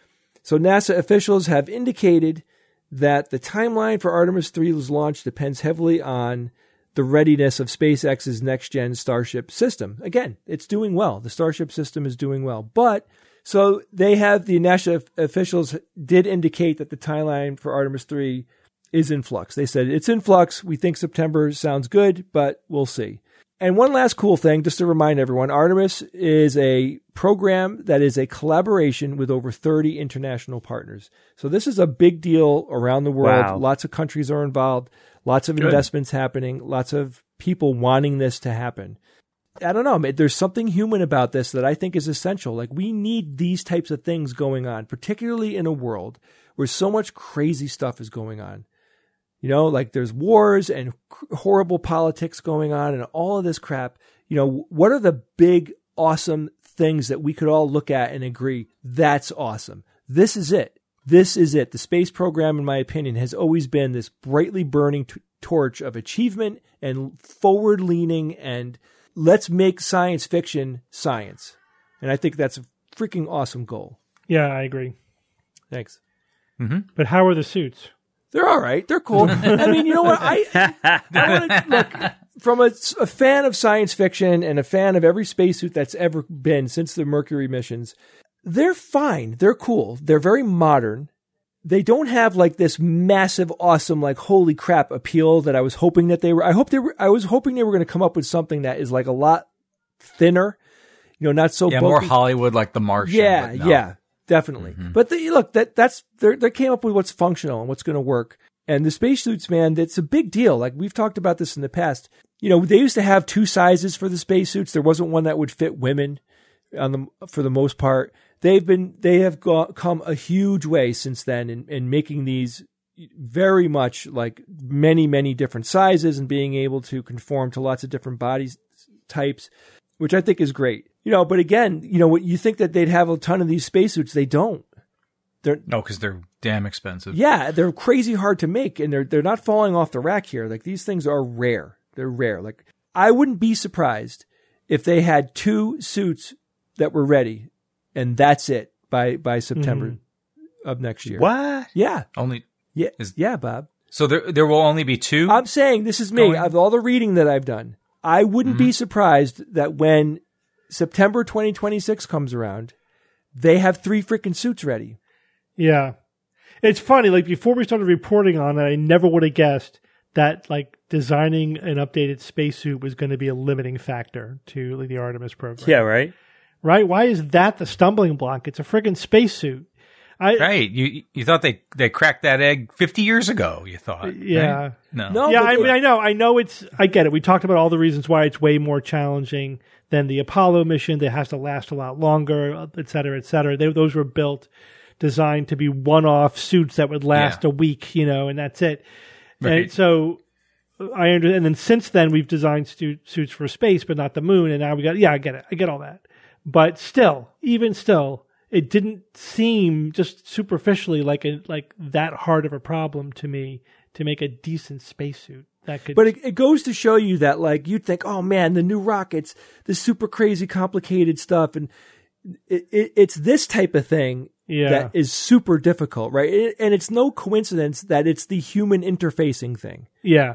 So NASA officials have indicated that the timeline for Artemis three's launch depends heavily on the readiness of SpaceX's next-gen Starship system. Again, it's doing well. The Starship system is doing well. But, so they have, the NASA officials did indicate that the timeline for Artemis three is in flux. They said, it's in flux. We think September sounds good, but we'll see. And one last cool thing, just to remind everyone, Artemis is a program that is a collaboration with over thirty international partners. So this is a big deal around the world. Wow. Lots of countries are involved, lots of Good. investments happening, lots of people wanting this to happen. I don't know, there's something human about this that I think is essential. Like, we need these types of things going on, particularly in a world where so much crazy stuff is going on. You know, like there's wars and horrible politics going on and all of this crap. You know, what are the big, awesome things that we could all look at and agree, that's awesome? This is it. This is it. The space program, in my opinion, has always been this brightly burning t- torch of achievement and forward-leaning, and let's make science fiction science. And I think that's a freaking awesome goal. Yeah, I agree. Thanks. Mm-hmm. But how are the suits? They're all right. They're cool. I mean, you know what? I, I want to look from a, a fan of science fiction and a fan of every spacesuit that's ever been since the Mercury missions. They're fine. They're cool. They're very modern. They don't have like this massive, awesome, like holy crap appeal that I was hoping that they were. I hope they were. I was hoping they were going to come up with something that is like a lot thinner. You know, not so yeah, bulky. more Hollywood like The Martian. Yeah, but no. yeah. Definitely. Mm-hmm. But the, look, that that's they they came up with what's functional and what's going to work. And the spacesuits, man, that's a big deal. Like, we've talked about this in the past. You know, they used to have two sizes for the spacesuits. There wasn't one that would fit women on the for the most part. They've been they have go, come a huge way since then in, in making these very much like many, many different sizes and being able to conform to lots of different body types, which I think is great. You know, but again, you know, what you think that they'd have a ton of these spacesuits, they don't. They're No, because they're damn expensive. yeah, they're crazy hard to make, and they're they're not falling off the rack here. Like, these things are rare. They're rare. Like, I wouldn't be surprised if they had two suits that were ready, and that's it by by September mm-hmm. of next year. What? Yeah, Only yeah, Is- yeah, Bob. so there there will only be two. I'm saying this is me. Going- Of all the reading that I've done, I wouldn't Mm-hmm. be surprised that when September twenty twenty-six comes around, they have three freaking suits ready. Yeah. It's funny, like before we started reporting on it, I never would have guessed that like designing an updated spacesuit was going to be a limiting factor to like, the Artemis program. Yeah, right? Right? Why is that the stumbling block? It's a friggin' spacesuit. I Right. You you thought they, they cracked that egg fifty years ago, you thought. Yeah. Right? No. No, yeah, but I they- mean, I know, I know it's, I get it. We talked about all the reasons why it's way more challenging than the Apollo mission that has to last a lot longer, et cetera, et cetera. They, those were built, designed to be one-off suits that would last Yeah. a week, you know, and that's it. Right. And so I understand. And then since then, we've designed stu- suits for space, but not the moon. And now we got, yeah, I get it. I get all that. But still, even still, it didn't seem just superficially like a, like that hard of a problem to me to make a decent spacesuit that could. But it, it goes to show you that, like, you'd think, oh man, the new rockets, this super crazy complicated stuff, and it, it, it's this type of thing Yeah. that is super difficult, right? It, and it's no coincidence that it's the human interfacing thing. yeah.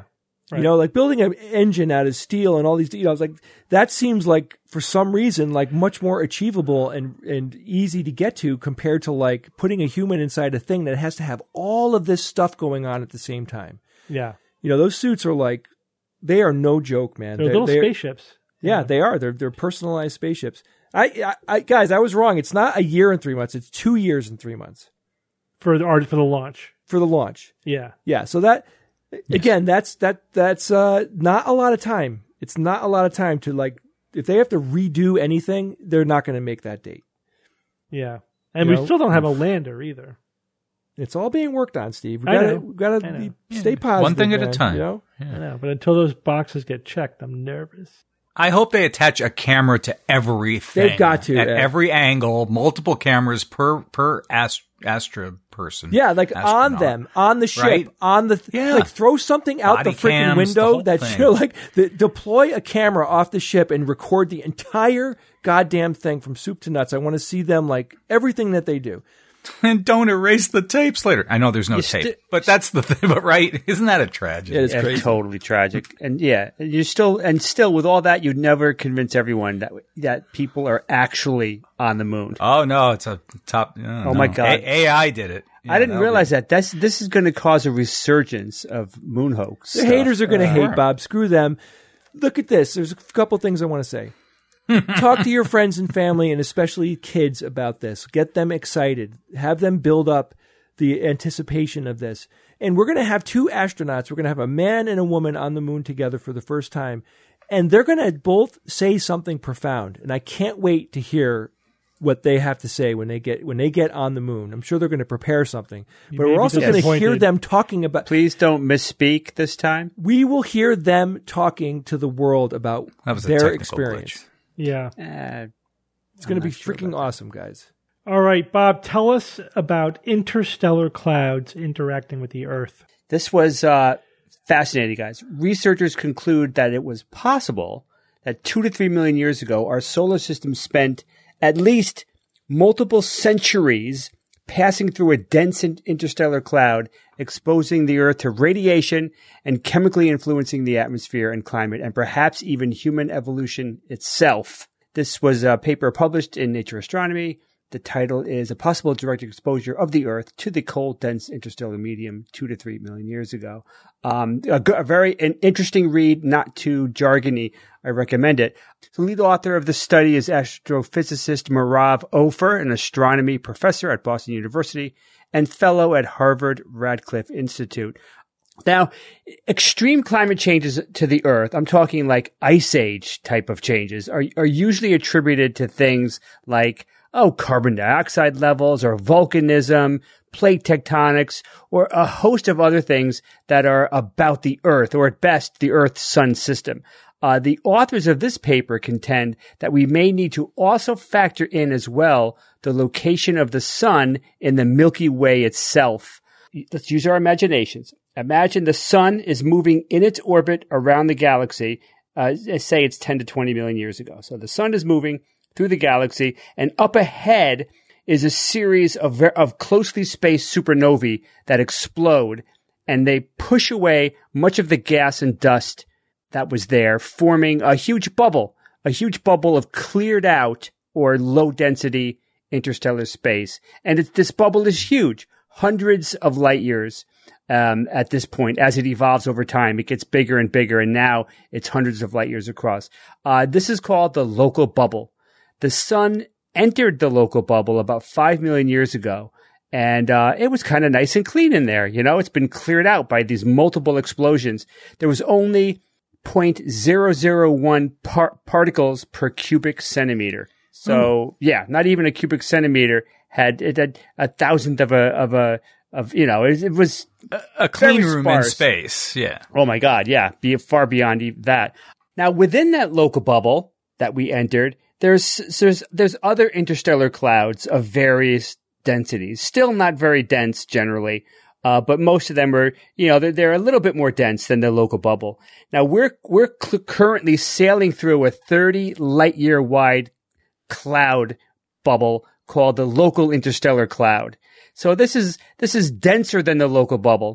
Right. You know, like building an engine out of steel and all these, you know, it's like that seems like for some reason like much more achievable and and easy to get to compared to like putting a human inside a thing that has to have all of this stuff going on at the same time. Yeah. You know, those suits are like they are no joke, man. They're, little they're, spaceships. Yeah, yeah, they are. They're they're personalized spaceships. I, I, I guys, I was wrong. It's not a year and three months. It's two years and three months For the art for the launch. for the launch. Yeah. Yeah. So that again, that's that that's uh, not a lot of time. It's not a lot of time to like if they have to redo anything, they're not going to make that date. Yeah. And You we know? still don't have a lander either. It's all being worked on, Steve. We I gotta know. we gotta I know. be, stay positive. One thing at a man, time. You know? I know, but until those boxes get checked, I'm nervous. I hope they attach a camera to everything. They've got to, at yeah. every angle, multiple cameras per per ast- Astra person. Yeah, like on astronaut. them, on the ship, Right? on the th- Yeah. like throw something out Body the freaking cams, the window whole that thing. you know, like the, deploy a camera off the ship and record the entire goddamn thing from soup to nuts. I want to see them like everything that they do. And don't erase the tapes later. I know there's no You tape, sti- but that's the thing. But right, isn't that a tragedy? It is Yeah, crazy. totally tragic. And yeah, you still and still with all that, you'd never convince everyone that that people are actually on the moon. Oh no, it's a top. Oh my God. A- AI did it. Yeah, I didn't that'll realize be- that. That's this is going to cause a resurgence of moon hoax. The stuff. haters are going to Uh, hate Bob. Screw them. Look at this. There's a couple things I want to say. Talk to your friends and family, and especially kids, about this. Get them excited. Have them build up the anticipation of this. And we're going to have two astronauts. We're going to have a man and a woman on the moon together for the first time. And they're going to both say something profound. And I can't wait to hear what they have to say when they get when they get on the moon. I'm sure they're going to prepare something. But may we're be also going to hear disappointed. them talking about Please don't misspeak this time. we will hear them talking to the world about That was a their technical experience. glitch. Yeah. Uh, It's going to be not sure freaking about awesome, guys. All right, Bob, tell us about interstellar clouds interacting with the Earth. This was uh, fascinating, guys. Researchers conclude that it was possible that two to three million years ago, our solar system spent at least multiple centuries passing through a dense in- interstellar cloud, exposing the Earth to radiation and chemically influencing the atmosphere and climate, and perhaps even human evolution itself. This was a paper published in Nature Astronomy. The title is A Possible Direct Exposure of the Earth to the Cold, Dense Interstellar Medium two to three million years ago. Um, a, g- a very an interesting read, not too jargony. I recommend it. The lead author of the study is astrophysicist Merav Ofer, an astronomy professor at Boston University and fellow at Harvard Radcliffe Institute. Now, extreme climate changes to the Earth, I'm talking like ice age type of changes, are, are usually attributed to things like, oh, carbon dioxide levels or volcanism, plate tectonics, or a host of other things that are about the Earth, or at best, the Earth-Sun system. Uh, the authors of this paper contend that we may need to also factor in as well the location of the sun in the Milky Way itself. Let's use our imaginations. Imagine the sun is moving in its orbit around the galaxy. Uh, say it's ten to twenty million years ago. So the sun is moving through the galaxy, and up ahead is a series of, ver- of closely spaced supernovae that explode, and they push away much of the gas and dust that was there, forming a huge bubble, a huge bubble of cleared out or low density interstellar space. And it's, this bubble is huge, hundreds of light years. Um, at this point, as it evolves over time, it gets bigger and bigger, and now it's hundreds of light years across. Uh, this is called the local bubble. The sun entered the local bubble about five million years ago, and uh, it was kind of nice and clean in there. You know, it's been cleared out by these multiple explosions. There was only zero point zero zero one par- particles per cubic centimeter. So, yeah, not even a cubic centimeter had it had a thousandth of a of a of you know it, it was A clean very room sparse. in space. Yeah. Oh my God, yeah, be far beyond e- that. Now, within that local bubble that we entered, there's there's there's other interstellar clouds of various densities. Still not very dense generally, uh, but most of them are, you know, they're, they're a little bit more dense than the local bubble. Now, we're we're cl- currently sailing through a thirty light year wide cloud bubble called the local interstellar cloud. So this is this is denser than the local bubble.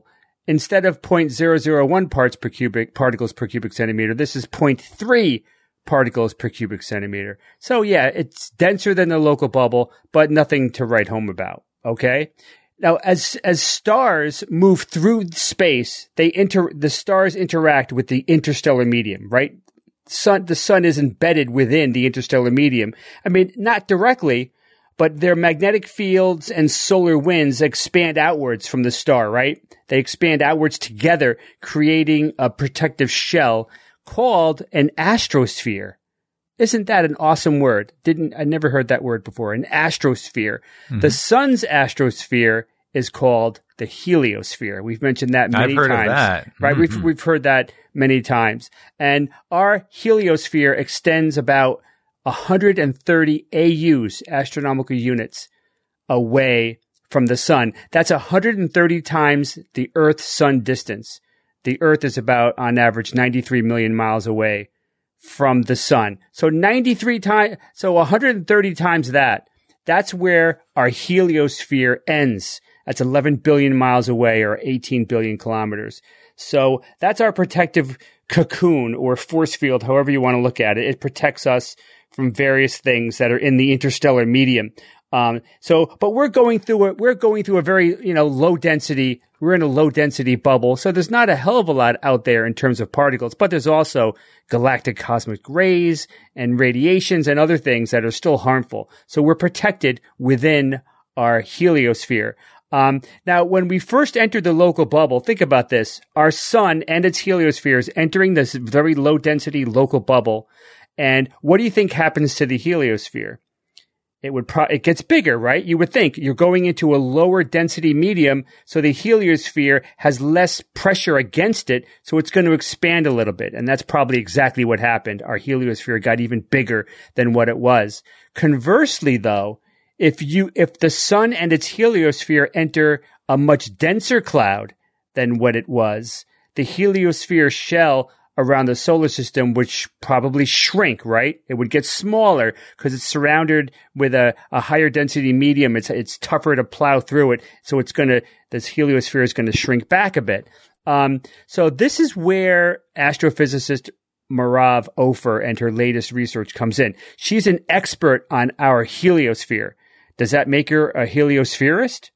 instead of zero point zero zero one parts per cubic particles per cubic centimeter, this is zero point three particles per cubic centimeter. So yeah, it's denser than the local bubble, but nothing to write home about. Okay. Now, as as stars move through space, they inter the stars interact with the interstellar medium, right? Sun, the sun is embedded within the interstellar medium. I mean, not directly, but their magnetic fields and solar winds expand outwards from the star, right? They expand outwards together, creating a protective shell called an astrosphere. Isn't that an awesome word? Didn't I never heard that word before? An astrosphere. Mm-hmm. The sun's astrosphere is called the heliosphere. We've mentioned that many I've heard times. Of that. Right? Mm-hmm. We've we've heard that many times. And our heliosphere extends about one hundred thirty A U's, astronomical units, away from the sun. That's one hundred thirty times the Earth-Sun distance. The Earth is about, on average, ninety-three million miles away from the sun. So ninety-three times, so one hundred thirty times that. That's where our heliosphere ends. That's eleven billion miles away, or eighteen billion kilometers. So that's our protective cocoon or force field, however you want to look at it. It protects us from various things that are in the interstellar medium. Um, so, but we're going through a, we're going through a very, you know, low density, we're in a low density bubble. So there's not a hell of a lot out there in terms of particles, but there's also galactic cosmic rays and radiations and other things that are still harmful. So we're protected within our heliosphere. Um, now, when we first entered the local bubble, think about this. Our sun and its heliosphere is entering this very low density local bubble. And what do you think happens to the heliosphere? It would pro- it gets bigger, right? You would think you're going into a lower density medium, so the heliosphere has less pressure against it, so it's going to expand a little bit. And that's probably exactly what happened. Our heliosphere got even bigger than what it was. Conversely, though, if you if the sun and its heliosphere enter a much denser cloud than what it was, the heliosphere shell around the solar system would sh- probably shrink, right? It would get smaller because it's surrounded with a, a higher density medium. It's it's tougher to plow through it. So it's going to, this heliosphere is going to shrink back a bit. Um, so this is where astrophysicist Merav Ofer and her latest research comes in. She's an expert on our heliosphere. Does that make her a heliospherist?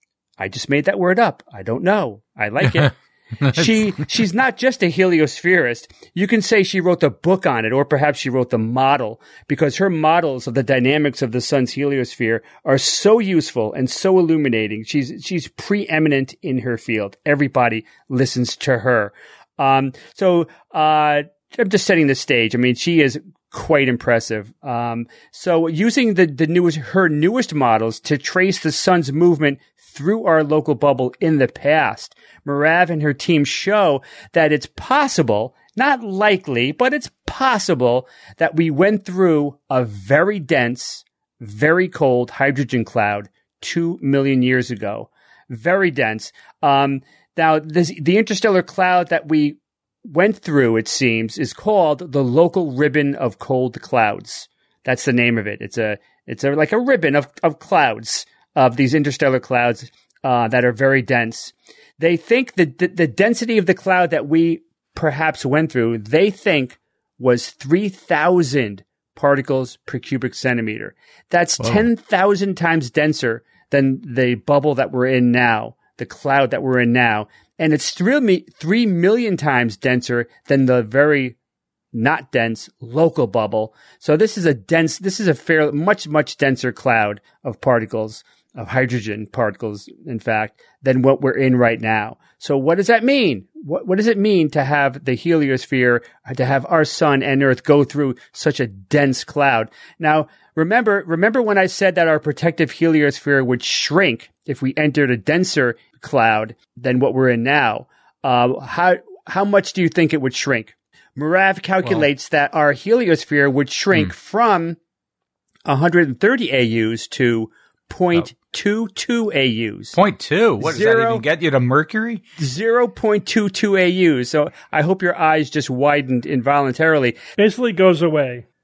I just made that word up. I don't know. I like it. she she's not just a heliospherist. You can say she wrote the book on it, or perhaps she wrote the model, because her models of the dynamics of the sun's heliosphere are so useful and so illuminating. She's she's preeminent in her field. Everybody listens to her. Um, so uh, I'm just setting the stage. I mean, she is quite impressive. Um, so using the the newest her newest models to trace the sun's movement through our local bubble in the past, Merav and her team show that it's possible, not likely, but it's possible that we went through a very dense, very cold hydrogen cloud two million years ago. Very dense. Um, now, this, the interstellar cloud that we went through, it seems, is called the Local Ribbon of Cold Clouds. That's the name of it. It's a, it's a, like a ribbon of, of clouds, of these interstellar clouds uh, that are very dense. They think that the, the density of the cloud that we perhaps went through, they think was three thousand particles per cubic centimeter. That's Whoa. ten thousand times denser than the bubble that we're in now, the cloud that we're in now. And it's three, three million times denser than the very not dense local bubble. So this is a dense, this is a fair, much, much denser cloud of particles, of hydrogen particles, in fact, than what we're in right now. So what does that mean? What, what does it mean to have the heliosphere, to have our sun and Earth go through such a dense cloud? Now, remember, remember when I said that our protective heliosphere would shrink if we entered a denser cloud than what we're in now? Uh, how, how much do you think it would shrink? Merav calculates well, that our heliosphere would shrink hmm. from one hundred thirty A U's to zero point two two A U's. zero point two? What, does Zero, that even get you to Mercury? zero point two two A U's. So I hope your eyes just widened involuntarily. Basically goes away.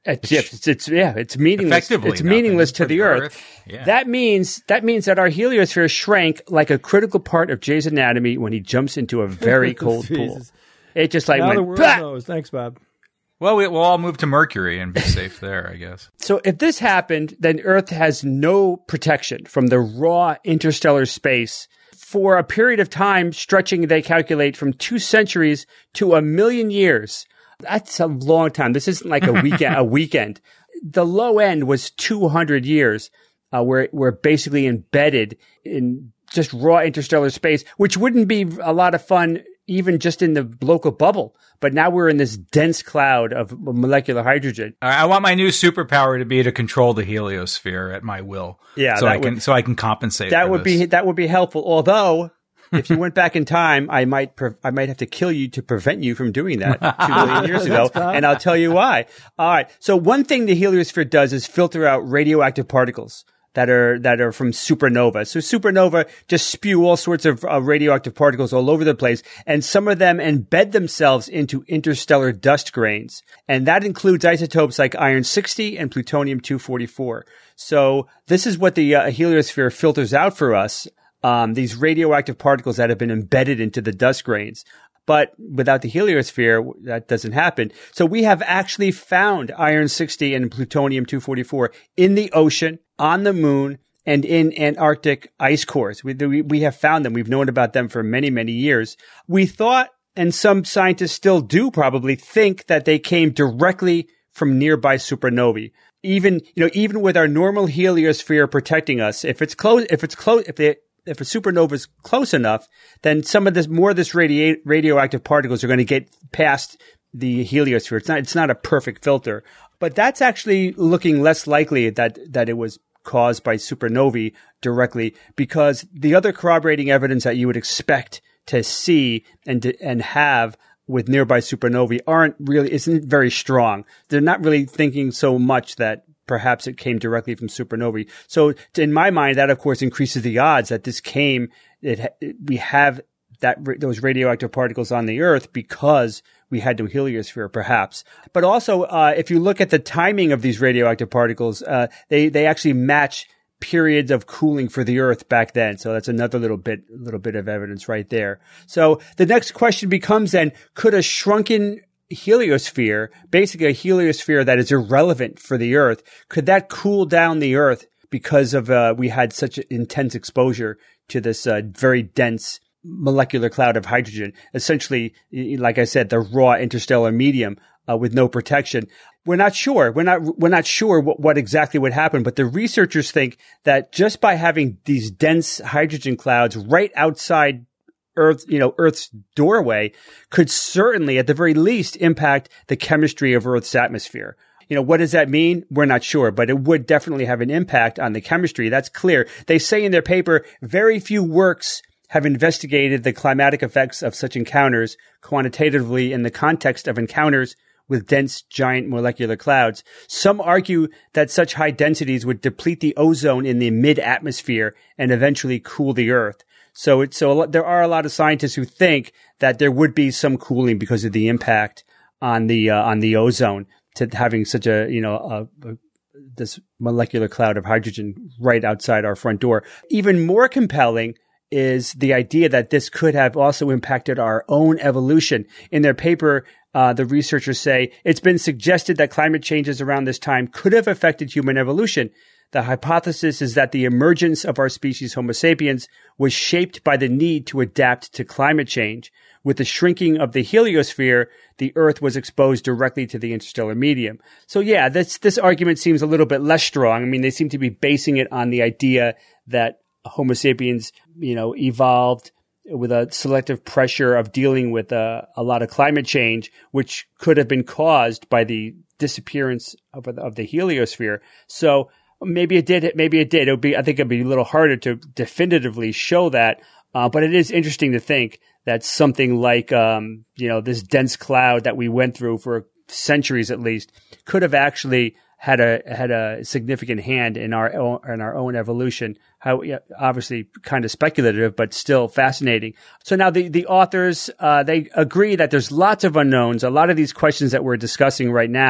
It's, it's, it's yeah, it's meaningless. Effectively It's meaningless to nothing the for Earth. Earth. Yeah. That means that means that our heliosphere shrank like a critical part of Jay's anatomy when he jumps into a very cold pool. Jesus. It just like Now the went. world "Bah!" knows. Thanks, Bob. Well, we, we'll all move to Mercury and be safe there, I guess. So if this happened, then Earth has no protection from the raw interstellar space for a period of time stretching, they calculate, from two centuries to a million years. That's a long time. This isn't like a weekend. a weekend. The low end was two hundred years, uh, where we're basically embedded in just raw interstellar space, which wouldn't be a lot of fun even just in the local bubble. But now we're in this dense cloud of molecular hydrogen. I I want my new superpower to be to control the heliosphere at my will. Yeah, so that I can would- so I can compensate. That for would this. be that would be helpful. Although, if you went back in time, I might pre- I might have to kill you to prevent you from doing that two million years ago, and I'll tell you why. All right. So one thing the heliosphere does is filter out radioactive particles that are that are from supernova. So supernova just spew all sorts of uh, radioactive particles all over the place, and some of them embed themselves into interstellar dust grains, and that includes isotopes like iron sixty and plutonium two forty-four. So this is what the uh, heliosphere filters out for us. Um, these radioactive particles that have been embedded into the dust grains. But without the heliosphere, that doesn't happen. So we have actually found iron sixty and plutonium two forty-four in the ocean, on the moon, and in Antarctic ice cores. We, we, we have found them. We've known about them for many, many years. We thought, and some scientists still do probably, think that they came directly from nearby supernovae. Even, you know, even with our normal heliosphere protecting us, if it's close, if it's close, if they, if a supernova is close enough, then some of this, more of this radia- radioactive particles are going to get past the heliosphere. It's not, it's not a perfect filter, but that's actually looking less likely that, that it was caused by supernovae directly, because the other corroborating evidence that you would expect to see and to, and have with nearby supernovae aren't really, isn't very strong. They're not really thinking so much that perhaps it came directly from supernovae. So in my mind, that of course increases the odds that this came, it, we have that, those radioactive particles on the Earth because we had no heliosphere, perhaps. But also, uh, if you look at the timing of these radioactive particles, uh, they, they actually match periods of cooling for the Earth back then. So that's another little bit, little bit of evidence right there. So the next question becomes then, could a shrunken heliosphere, basically a heliosphere that is irrelevant for the Earth, could that cool down the Earth because of uh, we had such intense exposure to this uh, very dense molecular cloud of hydrogen? Essentially, like I said, the raw interstellar medium uh, with no protection. We're not sure. We're not. We're not sure what, what exactly would happen. But the researchers think that just by having these dense hydrogen clouds right outside Earth, you know, Earth's doorway could certainly, at the very least, impact the chemistry of Earth's atmosphere. You know, what does that mean? We're not sure, but it would definitely have an impact on the chemistry. That's clear. They say in their paper, very few works have investigated the climatic effects of such encounters quantitatively in the context of encounters with dense, giant molecular clouds. Some argue that such high densities would deplete the ozone in the mid-atmosphere and eventually cool the Earth. So it's, so a lot, there are a lot of scientists who think that there would be some cooling because of the impact on the, uh, on the ozone to having such a, you know, a, a, this molecular cloud of hydrogen right outside our front door. Even more compelling is the idea that this could have also impacted our own evolution. In their paper, uh, the researchers say it's been suggested that climate changes around this time could have affected human evolution. The hypothesis is that the emergence of our species Homo sapiens was shaped by the need to adapt to climate change. With the shrinking of the heliosphere, the Earth was exposed directly to the interstellar medium. So yeah, this, this argument seems a little bit less strong. I mean, they seem to be basing it on the idea that Homo sapiens, you know, evolved with a selective pressure of dealing with uh, a lot of climate change, which could have been caused by the disappearance of, of the heliosphere. So maybe it did. Maybe it did. It would be. I think it'd be a little harder to definitively show that. Uh, but it is interesting to think that something like, um, you know, this dense cloud that we went through for centuries at least could have actually had a had a significant hand in our own, in our own evolution. How yeah, obviously kind of speculative, but still fascinating. So now the the authors uh, they agree that there's lots of unknowns. A lot of these questions that we're discussing right now,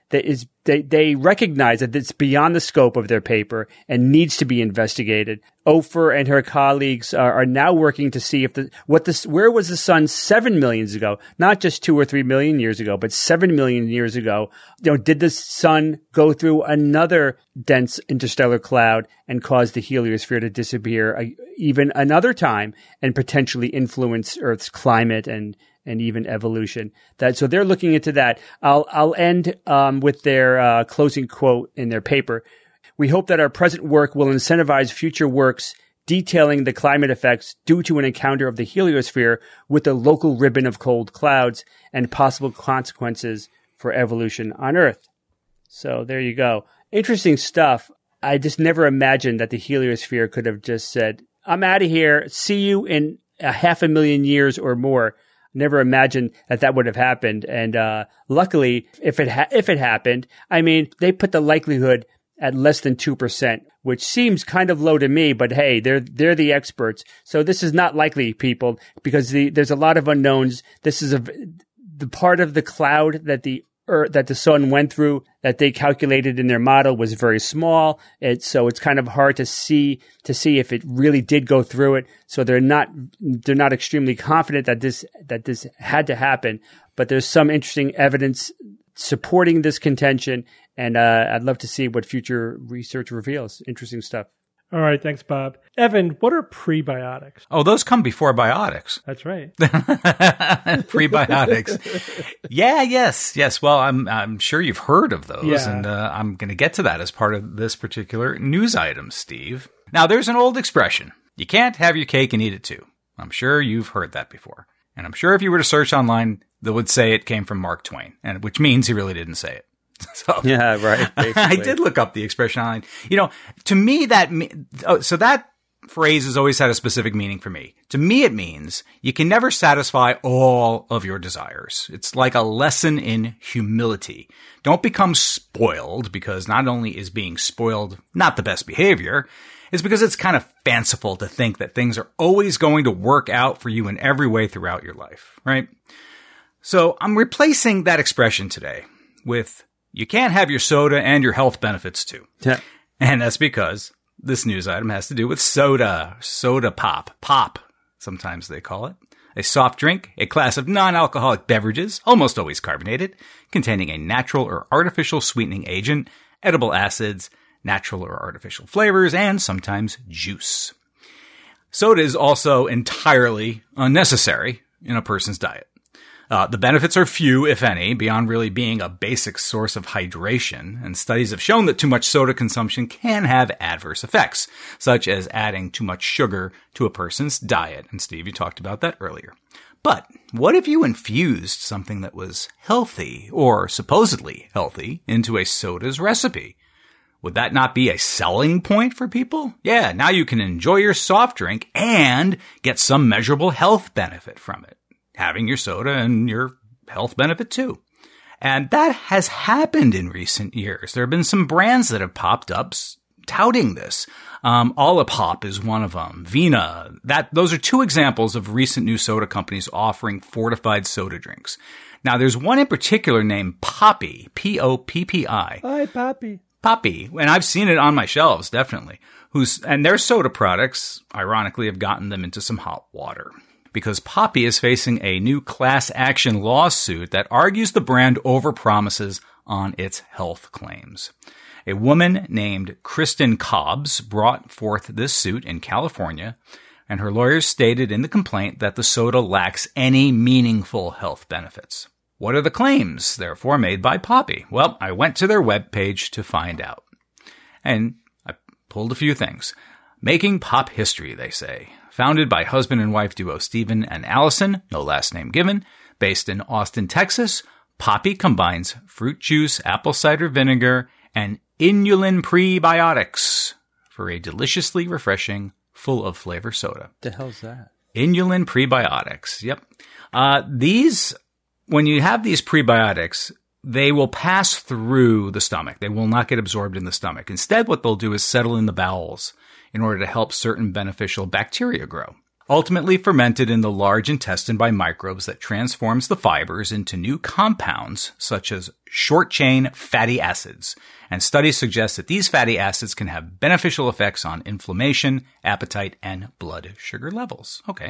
that is they, they recognize that it's beyond the scope of their paper and needs to be investigated. Ofer and her colleagues are, are now working to see if the what this where was the sun seven millions ago, not just two or three million years ago, but seven million years ago. You know, did the sun go through another dense interstellar cloud and cause the heliosphere to disappear uh, even another time and potentially influence Earth's climate and and even evolution? That so they're looking into that. I'll I'll end um, with their uh, closing quote in their paper. We hope that our present work will incentivize future works detailing the climate effects due to an encounter of the heliosphere with the local ribbon of cold clouds and possible consequences for evolution on Earth. So there you go. Interesting stuff. I just never imagined that the heliosphere could have just said, I'm out of here. See you in a half a million years or more. Never imagined that that would have happened. And uh, luckily, if it ha- if it happened, I mean, they put the likelihood at less than two percent, which seems kind of low to me, but hey, they're they're the experts. So this is not likely, people, because the, there's a lot of unknowns. This is a the part of the cloud that the Earth, that the sun went through that they calculated in their model was very small. It, so it's kind of hard to see to see if it really did go through it. So they're not they're not extremely confident that this that this had to happen. But there's some interesting evidence supporting this contention, and uh, I'd love to see what future research reveals. Interesting stuff. All right, thanks, Bob. Evan, what are prebiotics? Oh, those come before biotics. That's right. Prebiotics. Yeah, yes, yes. Well, I'm I'm sure you've heard of those, Yeah. and uh, I'm going to get to that as part of this particular news item, Steve. Now, there's an old expression: you can't have your cake and eat it too. I'm sure you've heard that before, and I'm sure if you were to search online, they would say it came from Mark Twain, and which means he really didn't say it. So Yeah, right. I did look up the expression online. You know, to me, that, me- oh, so that phrase has always had a specific meaning for me. To me, it means you can never satisfy all of your desires. It's like a lesson in humility. Don't become spoiled, because not only is being spoiled not the best behavior, it's because it's kind of fanciful to think that things are always going to work out for you in every way throughout your life, right? So I'm replacing that expression today with, you can't have your soda and your health benefits too. Yeah. And that's because this news item has to do with soda, soda pop, pop, sometimes they call it. A soft drink, a class of non-alcoholic beverages, almost always carbonated, containing a natural or artificial sweetening agent, edible acids, natural or artificial flavors, and sometimes juice. Soda is also entirely unnecessary in a person's diet. Uh, the benefits are few, if any, beyond really being a basic source of hydration, and studies have shown that too much soda consumption can have adverse effects, such as adding too much sugar to a person's diet. And Steve, you talked about that earlier. But what if you infused something that was healthy, or supposedly healthy, into a soda's recipe? Would that not be a selling point for people? Yeah, now you can enjoy your soft drink and get some measurable health benefit from it, having your soda and your health benefit too. And that has happened in recent years. There have been some brands that have popped up touting this. Um, Olipop is one of them. Vina. That, those are two examples of recent new soda companies offering fortified soda drinks. Now, there's one in particular named Poppi, P O P P I. Hi, Poppy. Poppi, and I've seen it on my shelves, definitely. Who's, and their soda products, ironically, have gotten them into some hot water, because Poppi is facing a new class action lawsuit that argues the brand overpromises on its health claims. A woman named Kristen Cobbs brought forth this suit in California, and her lawyers stated in the complaint that the soda lacks any meaningful health benefits. What are the claims, therefore, made by Poppi? Well, I went to their webpage to find out. And I pulled a few things. Making pop history, they say. Founded by husband and wife duo Stephen and Allison, no last name given, based in Austin, Texas, Poppi combines fruit juice, apple cider vinegar, and inulin prebiotics for a deliciously refreshing, full of flavor soda. The hell's that? Inulin prebiotics. Yep. Uh, these, when you have these prebiotics, they will pass through the stomach. They will not get absorbed in the stomach. Instead, what they'll do is settle in the bowels in order to help certain beneficial bacteria grow. ultimately fermented in the large intestine by microbes that transforms the fibers into new compounds such as short-chain fatty acids. And studies suggest that these fatty acids can have beneficial effects on inflammation, appetite, and blood sugar levels. Okay.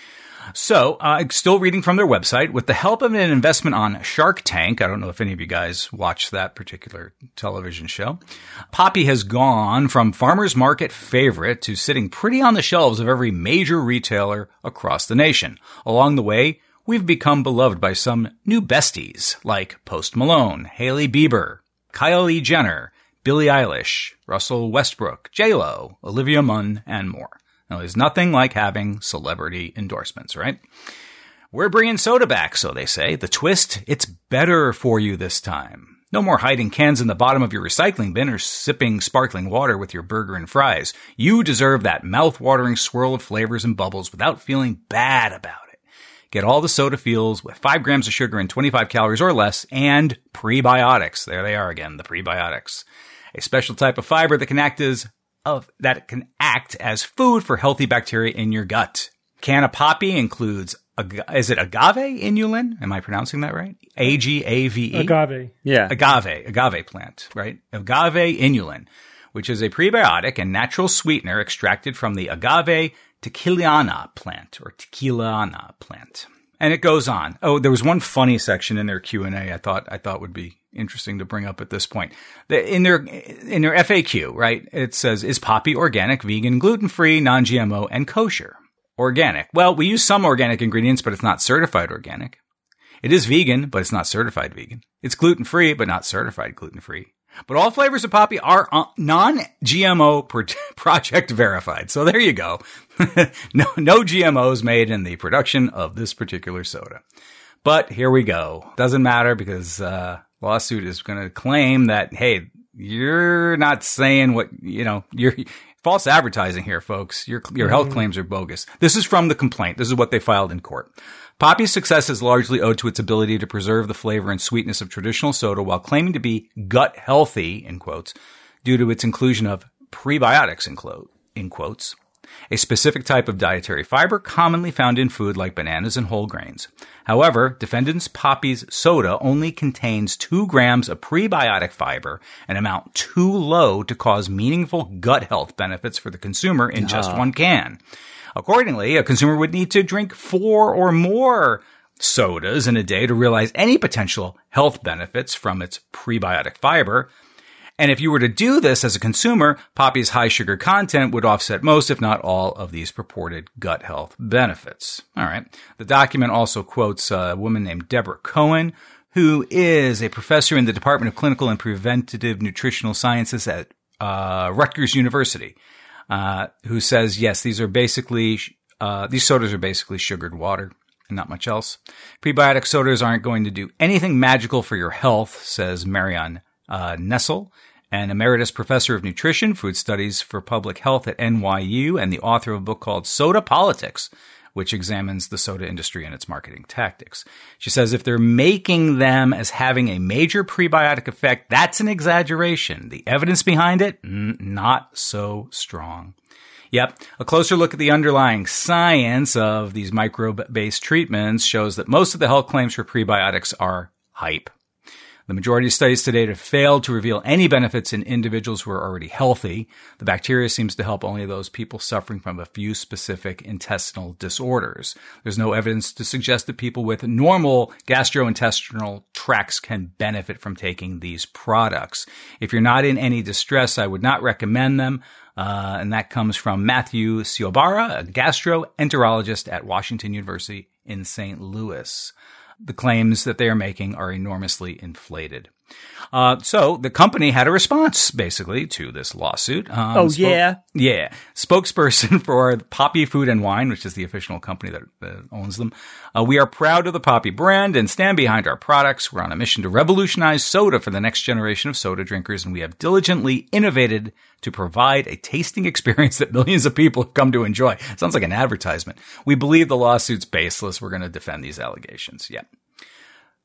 So, uh, still reading from their website, with the help of an investment on Shark Tank, I don't know if any of you guys watch that particular television show, Poppi has gone from farmer's market favorite to sitting pretty on the shelves of every major retailer across the nation. Along the way, we've become beloved by some new besties like Post Malone, Hailey Bieber, Kylie Jenner, Billie Eilish, Russell Westbrook, J-Lo, Olivia Munn, and more. Now, there's nothing like having celebrity endorsements, right? We're bringing soda back, so they say. The twist, it's better for you this time. No more hiding cans in the bottom of your recycling bin or sipping sparkling water with your burger and fries. You deserve that mouth-watering swirl of flavors and bubbles without feeling bad about it. Get all the soda feels with five grams of sugar and twenty-five calories or less, and prebiotics. There they are again, the prebiotics. A special type of fiber that can act as of that can act as food for healthy bacteria in your gut. Can of Poppi includes, is it agave inulin? Am I pronouncing that right? A G A V E? Agave. Yeah. Agave, agave plant, right? Agave inulin, which is a prebiotic and natural sweetener extracted from the agave tequiliana plant or tequilana plant. And it goes on. Oh, there was one funny section in their Q and A I thought I thought would be interesting to bring up at this point. The, in their in their F A Q, right, it says, is Poppi organic, vegan, gluten-free, non-G M O, and kosher? Organic. Well, we use some organic ingredients, but it's not certified organic. It is vegan, but it's not certified vegan. It's gluten-free, but not certified gluten-free. But all flavors of Poppi are non-G M O project verified. So there you go. no, no G M Os made in the production of this particular soda. But here we go. Doesn't matter because uh lawsuit is going to claim that, hey, you're not saying what, you know, you're false advertising here, folks. Your your health mm. claims are bogus. This is from the complaint. This is what they filed in court. Poppi's success is largely owed to its ability to preserve the flavor and sweetness of traditional soda while claiming to be gut healthy, in quotes, due to its inclusion of prebiotics, in, quote, in quotes, a specific type of dietary fiber commonly found in food like bananas and whole grains. However, defendants Poppi's soda only contains two grams of prebiotic fiber, an amount too low to cause meaningful gut health benefits for the consumer in just uh. one can. Accordingly, a consumer would need to drink four or more sodas in a day to realize any potential health benefits from its prebiotic fiber. And if you were to do this as a consumer, Poppi's high sugar content would offset most, if not all, of these purported gut health benefits. All right. The document also quotes a woman named Deborah Cohen, who is a professor in the Department of Clinical and Preventative Nutritional Sciences at uh, Rutgers University, uh, who says, yes, these are basically, uh, these sodas are basically sugared water and not much else. Prebiotic sodas aren't going to do anything magical for your health, says Marion uh, Nessel, an emeritus professor of nutrition, food studies for public health at N Y U, and the author of a book called Soda Politics, which examines the soda industry and its marketing tactics. She says if they're making them as having a major prebiotic effect, that's an exaggeration. The evidence behind it, mm, not so strong. Yep, a closer look at the underlying science of these microbe-based treatments shows that most of the health claims for prebiotics are hype. The majority of studies to date have failed to reveal any benefits in individuals who are already healthy. The bacteria seems to help only those people suffering from a few specific intestinal disorders. There's no evidence to suggest that people with normal gastrointestinal tracts can benefit from taking these products. If you're not in any distress, I would not recommend them. Uh, and that comes from Matthew Ciobara, a gastroenterologist at Washington University in Saint Louis. The claims that they are making are enormously inflated. Uh, so the company had a response, basically, to this lawsuit. Um, oh, spoke- yeah? Yeah. Spokesperson for Poppi Food and Wine, which is the official company that uh, owns them. Uh, we are proud of the Poppi brand and stand behind our products. We're on a mission to revolutionize soda for the next generation of soda drinkers, and we have diligently innovated to provide a tasting experience that millions of people have come to enjoy. Sounds like an advertisement. We believe the lawsuit's baseless. We're going to defend these allegations. Yeah.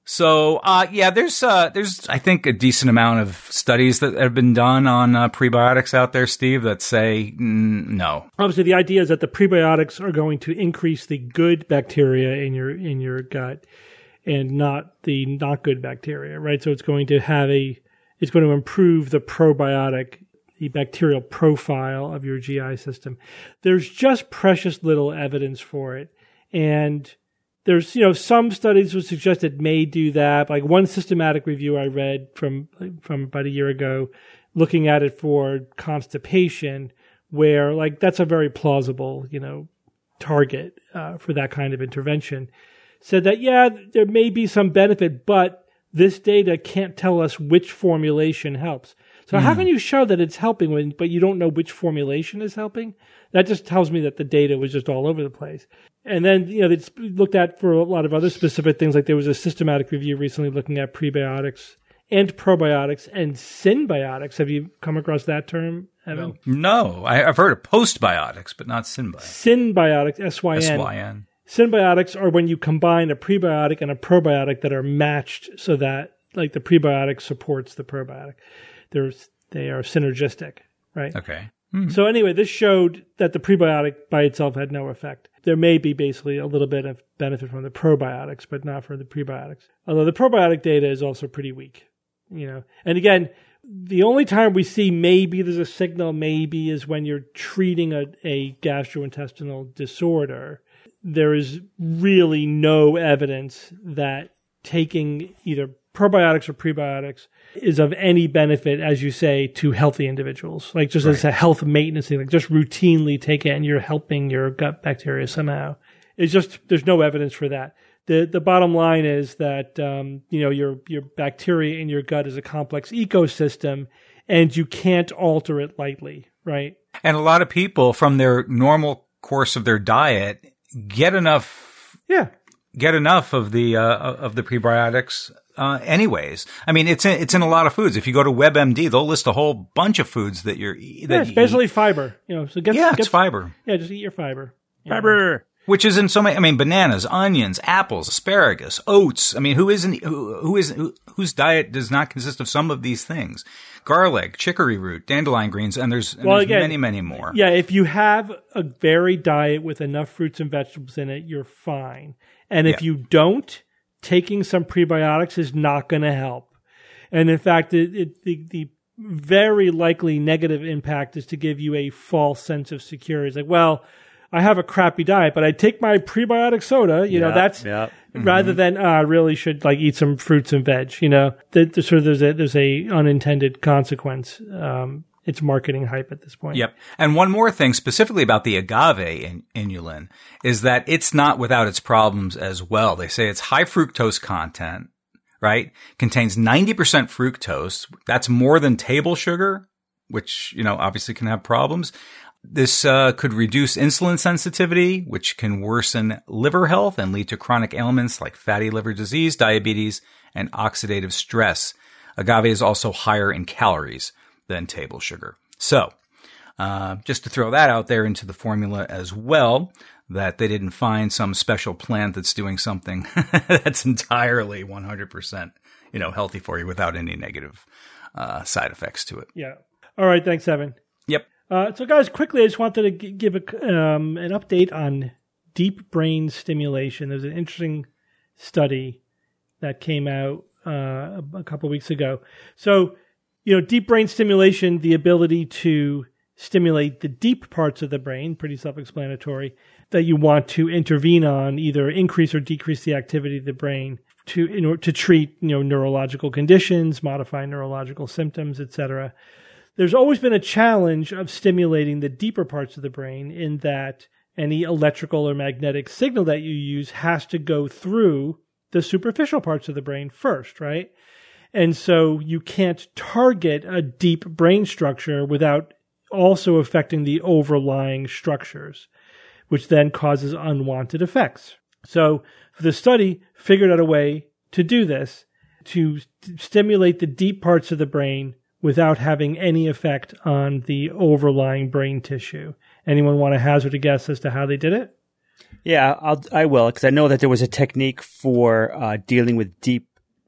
So, uh, yeah, there's, uh, there's, I think, a decent amount of studies that have been done on uh, prebiotics out there, Steve, that say mm, no. Obviously, the idea is that the prebiotics are going to increase the good bacteria in your in your gut, and not the not good bacteria, right? So it's going to have a, it's going to improve the probiotic, the bacterial profile of your G I system. There's just precious little evidence for it, and there's, you know, some studies would suggest it may do that. Like one systematic review I read from from about a year ago, looking at it for constipation, where like that's a very plausible, you know, target uh, for that kind of intervention, said that, yeah, there may be some benefit, but this data can't tell us which formulation helps. So mm. how can you show that it's helping when, but you don't know which formulation is helping? That just tells me that the data was just all over the place. And then, you know, it's looked at for a lot of other specific things. Like there was a systematic review recently looking at prebiotics and probiotics and synbiotics. Have you come across that term, Evan? No, I, I've heard of postbiotics, but not synbiotics. Synbiotics, S Y N. S Y N. Synbiotics are when you combine a prebiotic and a probiotic that are matched so that, like, the prebiotic supports the probiotic. They're, they are synergistic, right? Okay. Mm-hmm. So anyway, this showed that the prebiotic by itself had no effect. There may be basically a little bit of benefit from the probiotics, but not for the prebiotics. Although the probiotic data is also pretty weak, you know. And again, the only time we see maybe there's a signal maybe is when you're treating a, a gastrointestinal disorder. There is really no evidence that taking either probiotics or prebiotics is of any benefit, as you say, to healthy individuals. Like just right. as a health maintenance thing, like just routinely take it and you're helping your gut bacteria somehow. It's just, there's no evidence for that. The the bottom line is that, um, you know, your, your bacteria in your gut is a complex ecosystem and you can't alter it lightly, right? And a lot of people from their normal course of their diet get enough, yeah, get enough of the, uh, of the prebiotics. Uh, anyways, I mean, it's in, it's in a lot of foods. If you go to WebMD, they'll list a whole bunch of foods that you're, that yeah, it's you basically eat. fiber, you know, so get, yeah, get, it's fiber. Yeah, just eat your fiber. Fiber. Know. Which is in so many, I mean, bananas, onions, apples, asparagus, oats. I mean, who isn't, who, who is, who, whose diet does not consist of some of these things? Garlic, chicory root, dandelion greens, and there's, and well, there's again, many, many more. Yeah, if you have a varied diet with enough fruits and vegetables in it, you're fine. And if yeah. you don't, taking some prebiotics is not going to help. And in fact, it, it, the, the very likely negative impact is to give you a false sense of security. It's like, well, I have a crappy diet, but I take my prebiotic soda, you yeah, know, that's yeah. rather mm-hmm. than, oh, I really should like eat some fruits and veg, you know, the, the, sort of there's a, there's a unintended consequence. Um, it's marketing hype at this point. Yep. And one more thing specifically about the agave in, inulin is that it's not without its problems as well. They say it's high fructose content, right? Contains ninety percent fructose. That's more than table sugar, which, you know, obviously can have problems. This uh, could reduce insulin sensitivity, which can worsen liver health and lead to chronic ailments like fatty liver disease, diabetes, and oxidative stress. Agave is also higher in calories than table sugar. So, uh, just to throw that out there into the formula as well, that they didn't find some special plant that's doing something that's entirely one hundred percent, you know, healthy for you without any negative uh, side effects to it. Yeah. All right. Thanks, Evan. Yep. Uh, so, guys, quickly, I just wanted to g- give a, um, an update on deep brain stimulation. There's an interesting study that came out uh, a couple weeks ago. So, you know, deep brain stimulation, the ability to stimulate the deep parts of the brain, pretty self-explanatory, that you want to intervene on, either increase or decrease the activity of the brain to in order to treat, you know, neurological conditions, modify neurological symptoms, et cetera. There's always been a challenge of stimulating the deeper parts of the brain in that any electrical or magnetic signal that you use has to go through the superficial parts of the brain first, right? And so you can't target a deep brain structure without also affecting the overlying structures, which then causes unwanted effects. So the study figured out a way to do this, to st- stimulate the deep parts of the brain without having any effect on the overlying brain tissue. Anyone want to hazard a guess as to how they did it? Yeah, I'll, I will, because I know that there was a technique for uh, dealing with deep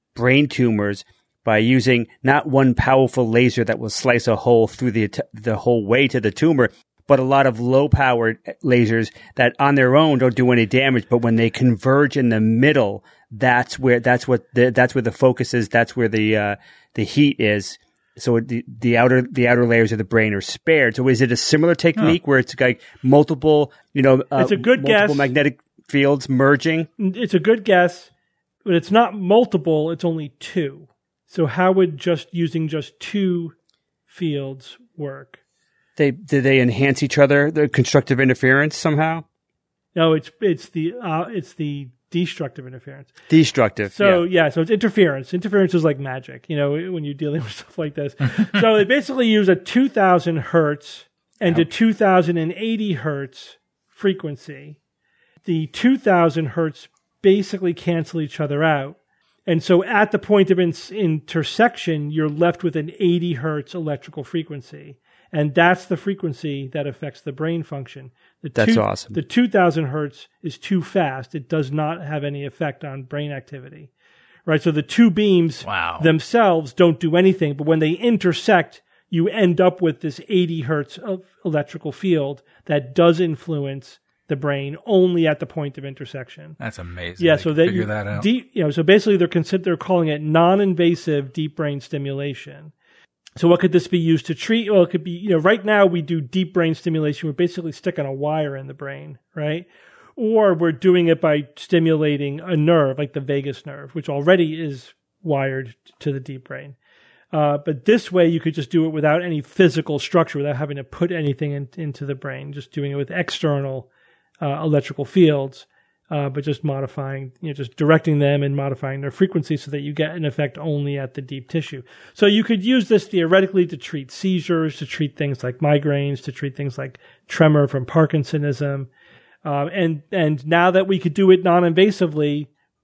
brain tumors by using not one powerful laser that will slice a hole through the the whole way to the tumor, but a lot of low-powered lasers that on their own don't do any damage, but when they converge in the middle, that's where that's what the, that's where the focus is. That's where the uh, the heat is. So the the outer the outer layers of the brain are spared. So is it a similar technique huh. where it's like multiple, you know, uh, it's a good multiple guess. magnetic fields merging? It's a good guess, but it's not multiple. It's only two. So how would just using just two fields work? They do they enhance each other? The constructive interference somehow? No, it's it's the uh, it's the destructive interference. Destructive. So yeah. yeah, so it's interference. Interference is like magic, you know, when you're dealing with stuff like this. So they basically use a two thousand hertz and a two thousand eighty hertz frequency. The two thousand hertz basically cancel each other out. And so at the point of in- intersection, you're left with an eighty hertz electrical frequency. And that's the frequency that affects the brain function. The that's two, awesome. The two thousand hertz is too fast. It does not have any effect on brain activity. Right? So the two beams wow. themselves don't do anything. But when they intersect, you end up with this eighty hertz of electrical field that does influence the brain only at the point of intersection. That's amazing. Yeah, they so they figure that out. Deep, you know, so basically they're consider they're calling it non-invasive deep brain stimulation. So what could this be used to treat? Well, it could be, you know, right now we do deep brain stimulation. We're basically sticking a wire in the brain, right? Or we're doing it by stimulating a nerve, like the vagus nerve, which already is wired to the deep brain. Uh, but this way you could just do it without any physical structure, without having to put anything in, into the brain, just doing it with external uh, electrical fields. Uh, but just modifying, you know, just directing them and modifying their frequency so that you get an effect only at the deep tissue. So you could use this theoretically to treat seizures, to treat things like migraines, to treat things like tremor from Parkinsonism. Uh, and, and now that we could do it non-invasively,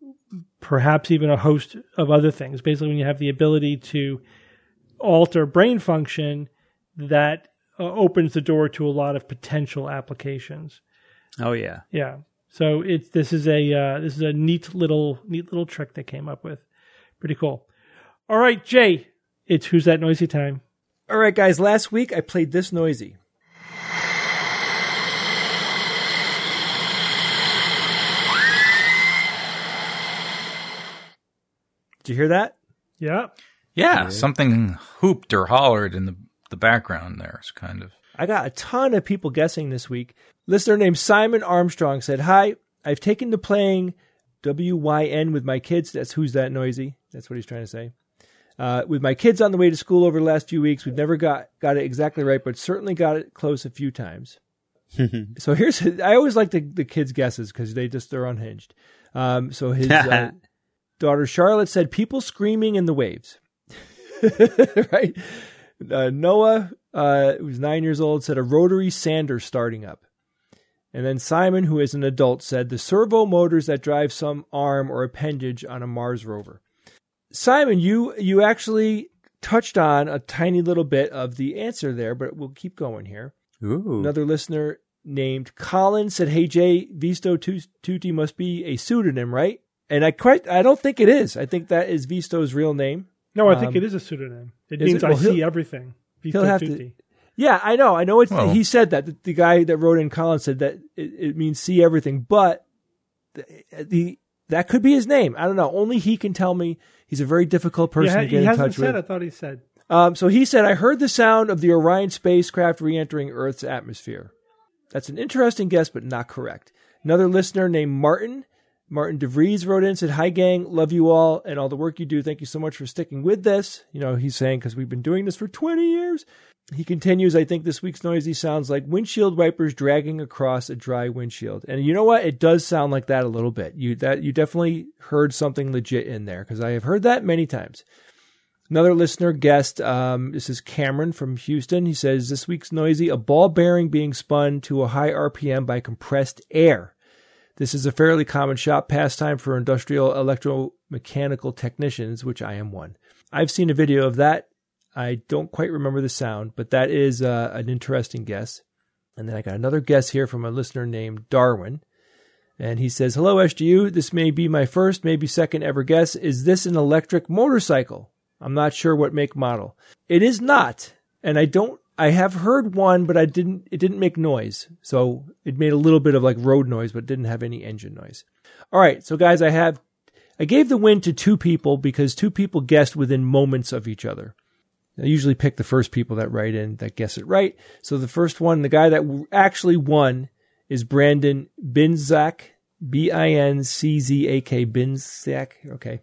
perhaps even a host of other things. Basically, when you have the ability to alter brain function, that uh, opens the door to a lot of potential applications. Oh, yeah. Yeah. So it's this is a uh, this is a neat little neat little trick they came up with. Pretty cool. All right, Jay, it's Who's That Noisy time. All right, guys. Last week I played this noisy. Did you hear that? Yeah. Yeah, yeah. Something hooped or hollered in the the background there. It's kind of. I got a ton of people guessing this week. Listener named Simon Armstrong said, "Hi, I've taken to playing W Y N with my kids." That's Who's That Noisy. That's what he's trying to say. Uh, with my kids on the way to school over the last few weeks, we've never got, got it exactly right, but certainly got it close a few times. So here's, I always like the, the kids' guesses because they just, they're unhinged. Um, so his uh, daughter Charlotte said, "People screaming in the waves." Right? Uh, Noah, uh, who's nine years old, said a rotary sander starting up. And then Simon, who is an adult, said the servo motors that drive some arm or appendage on a Mars rover. Simon, you you actually touched on a tiny little bit of the answer there, but we'll keep going here. Ooh. Another listener named Colin said, "Hey Jay, Visto Tutti must be a pseudonym, right?" And I quite I don't think it is. I think that is Visto's real name. No, I think um, it is a pseudonym. It is means it? I Well, see he'll- everything. he'll have to- Tutti. Yeah, I know. I know. It's Well- he said that. The, the guy that wrote in Colin said that it, it means see everything, but the, the that could be his name. I don't know. Only he can tell me. He's a very difficult person Yeah, to get he in hasn't touch said. with. I thought he said. Um, so he said, "I heard the sound of the Orion spacecraft re-entering Earth's atmosphere." That's an interesting guess, but not correct. Another listener named Martin, Martin DeVries wrote in and said, "Hi gang, love you all and all the work you do. Thank you so much for sticking with this." You know, he's saying because we've been doing this for twenty years. He continues, "I think this week's noisy sounds like windshield wipers dragging across a dry windshield." And you know what? It does sound like that a little bit. You that you definitely heard something legit in there because I have heard that many times. Another listener guessed, um, this is Cameron from Houston. He says, "This week's noisy, a ball bearing being spun to a high R P M by compressed air. This is a fairly common shop pastime for industrial electromechanical technicians, which I am one. I've seen a video of that. I don't quite remember the sound, but that is uh, an interesting guess." And then I got another guess here from a listener named Darwin. And he says, hello, S G U. This may be my first, maybe second ever guess. Is this an electric motorcycle? I'm not sure what make model. It is not. And I don't, I have heard one, but I didn't, it didn't make noise. So it made a little bit of like road noise, but didn't have any engine noise. All right. So guys, I have, I gave the win to two people because two people guessed within moments of each other. I usually pick the first people that write in that guess it right. So the first one, the guy that actually won is Brandon Binczak, B I N C Z A K, Binczak. Okay.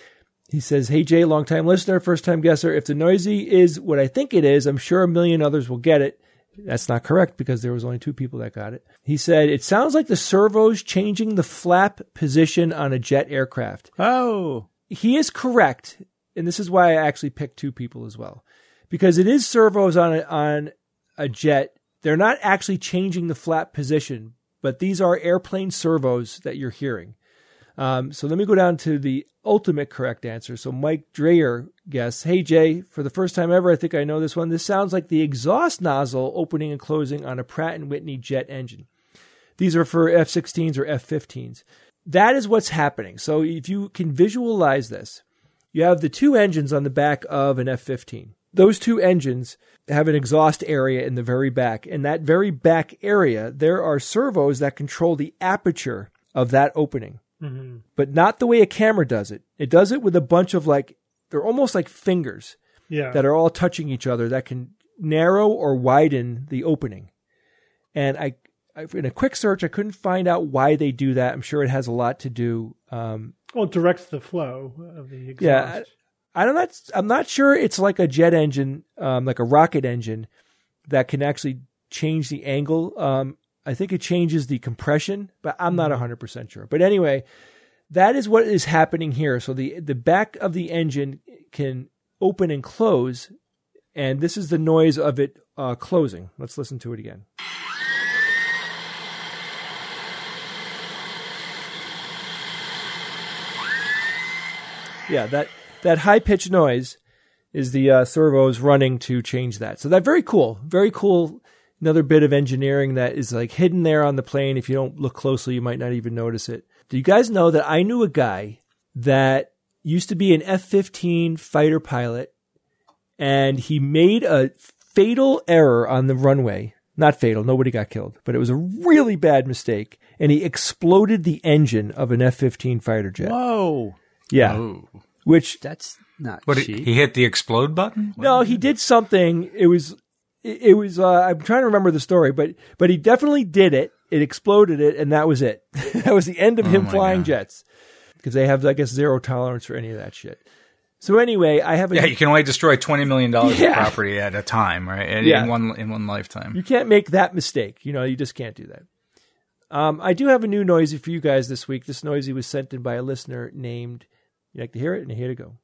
He says, hey, Jay, long-time listener, first-time guesser. If the noisy is what I think it is, I'm sure a million others will get it. That's not correct because there was only two people that got it. He said, it sounds like the servos changing the flap position on a jet aircraft. Oh. He is correct. And this is why I actually picked two people as well. Because it is servos on a, on a jet. They're not actually changing the flap position, but these are airplane servos that you're hearing. Um, so let me go down to the ultimate correct answer. So Mike Dreyer guessed, hey, Jay, for the first time ever, I think I know this one. This sounds like the exhaust nozzle opening and closing on a Pratt and Whitney jet engine. These are for F sixteens or F fifteens. That is what's happening. So if you can visualize this, you have the two engines on the back of an F fifteen. Those two engines have an exhaust area in the very back. In that very back area, there are servos that control the aperture of that opening. Mm-hmm. But not the way a camera does it. It does it with a bunch of like, they're almost like fingers yeah. that are all touching each other that can narrow or widen the opening. And I, I, in a quick search, I couldn't find out why they do that. I'm sure it has a lot to do. Um, well, it directs the flow of the exhaust. Yeah. I, I'm not, I'm not sure it's like a jet engine, um, like a rocket engine that can actually change the angle. Um, I think it changes the compression, but I'm not one hundred percent sure. But anyway, that is what is happening here. So the, the back of the engine can open and close, and this is the noise of it uh, closing. Let's listen to it again. Yeah, that, that high-pitched noise is the uh, servos running to change that. So that's very cool. Very cool. Another bit of engineering that is like hidden there on the plane. If you don't look closely, you might not even notice it. Do you guys know that I knew a guy that used to be an F fifteen fighter pilot, and he made a fatal error on the runway. Not fatal. Nobody got killed, but it was a really bad mistake. And he exploded the engine of an F fifteen fighter jet. Whoa. Yeah. Oh. Which That's not What, cheap. he hit the explode button? No, he did something. It was, it, it was, uh, I'm trying to remember the story, but, but he definitely did it. It exploded it, and that was it. That was the end of Oh him my flying God. jets. Because they have, I guess, zero tolerance for any of that shit. So anyway, I have a, Yeah, you can only destroy twenty million dollars Yeah. of property at a time, right? In, Yeah. in one in one lifetime. you can't make that mistake. You know, you just can't do that. Um, I do have a new noisy for you guys this week. This noisy was sent in by a listener named, you like to hear it? And here to go.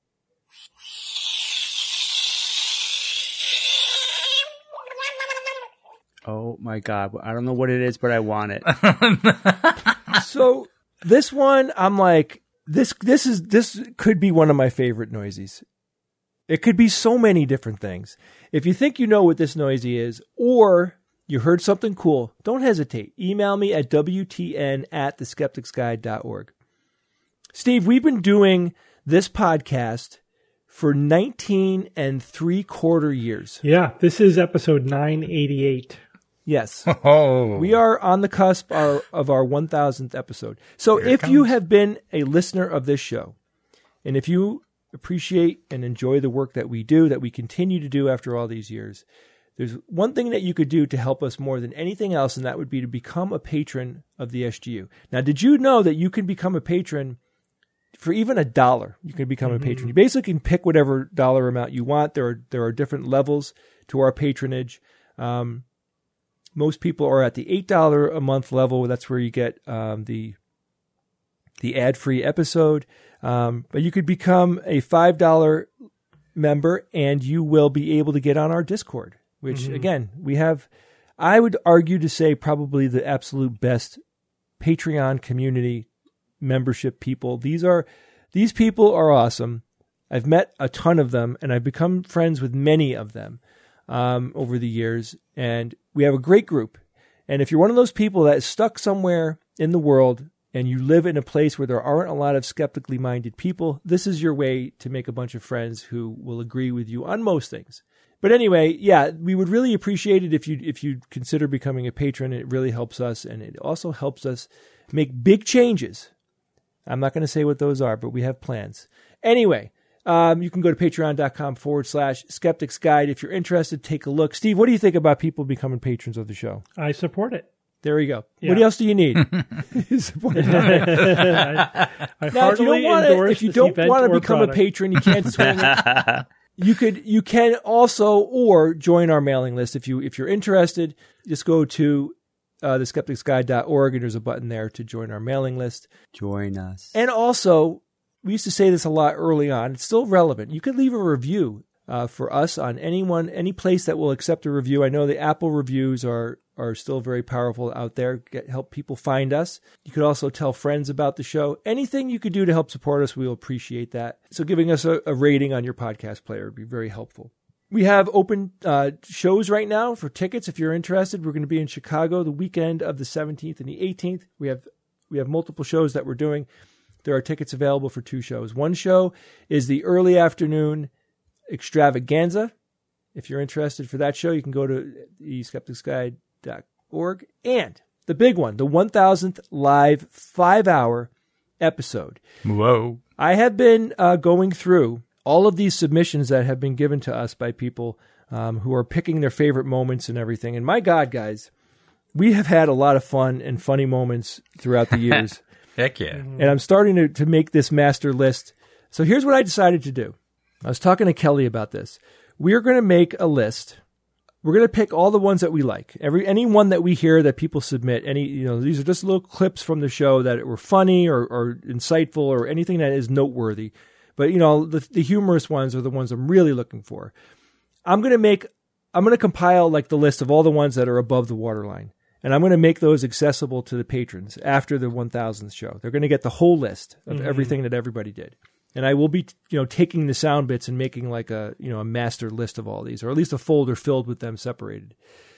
Oh my God. I don't know what it is, but I want it. So this one, I'm like, this, this is, this could be one of my favorite noisies. It could be so many different things. If you think you know what this noisy is, or you heard something cool, don't hesitate. Email me at W T N at the skeptics guide dot org. Steve, we've been doing this podcast for nineteen and three quarter years. Yeah, this is episode nine eighty-eight. Yes. Oh. We are on the cusp our, of our one thousandth episode. So Here it if you comes. have been a listener of this show, and if you appreciate and enjoy the work that we do, that we continue to do after all these years, there's one thing that you could do to help us more than anything else, and that would be to become a patron of the S G U. Now, did you know that you can become a patron for even a dollar? You can become Mm-hmm. a patron. You basically can pick whatever dollar amount you want. There are there are different levels to our patronage. Um, most people are at the eight dollars a month level. That's where you get um, the the ad-free episode. Um, but you could become a five dollars member, and you will be able to get on our Discord, which, Mm-hmm. again, we have, I would argue to say, probably the absolute best Patreon community membership people. These are these people are awesome. I've met a ton of them, and I've become friends with many of them um, over the years, and we have a great group. And if you're one of those people that is stuck somewhere in the world and you live in a place where there aren't a lot of skeptically minded people, this is your way to make a bunch of friends who will agree with you on most things. But anyway, yeah, we would really appreciate it if you if you consider becoming a patron. It really helps us, and it also helps us make big changes. I'm not going to say what those are, but we have plans. Anyway, um, you can go to patreon.com forward slash skeptics guide. If you're interested, take a look. Steve, what do you think about people becoming patrons of the show? I support it. There we go. Yeah. What else do you need? Support it. I, I Now, if you don't want to, if you don't want to become product. a patron, you can't swing it. You could, you can also, or join our mailing list if you if you're interested. Just go to uh, the skeptics guide dot org, and there's a button there to join our mailing list. Join us. And also, we used to say this a lot early on. It's still relevant. You could leave a review uh, for us on anyone, any place that will accept a review. I know the Apple reviews are are still very powerful out there. Get, help people find us. You could also tell friends about the show. Anything you could do to help support us, we'll appreciate that. So giving us a, a rating on your podcast player would be very helpful. We have open uh, shows right now for tickets. If you're interested, we're going to be in Chicago the weekend of the seventeenth and the eighteenth. We have we have multiple shows that we're doing. There are tickets available for two shows. One show is the early afternoon extravaganza. If you're interested for that show, you can go to the skeptics guide dot org. And the big one, the one thousandth live five-hour episode. Whoa. I have been uh, going through all of these submissions that have been given to us by people um, who are picking their favorite moments and everything. And my God, guys, we have had a lot of fun and funny moments throughout the years. Heck yeah. And I'm starting to, to make this master list. So here's what I decided to do. I was talking to Kelly about this. We're going to make a list. We're going to pick all the ones that we like. Every any one that we hear that people submit. Any, you know, these are just little clips from the show that were funny or, or insightful or anything that is noteworthy. But, you know, the, the humorous ones are the ones I'm really looking for. I'm going to make, I'm going to compile like the list of all the ones that are above the waterline. And I'm going to make those accessible to the patrons after the one thousandth show. They're going to get the whole list of mm-hmm. everything that everybody did. And I will be, you know, taking the sound bits and making like a, you know, a master list of all these, or at least a folder filled with them separated.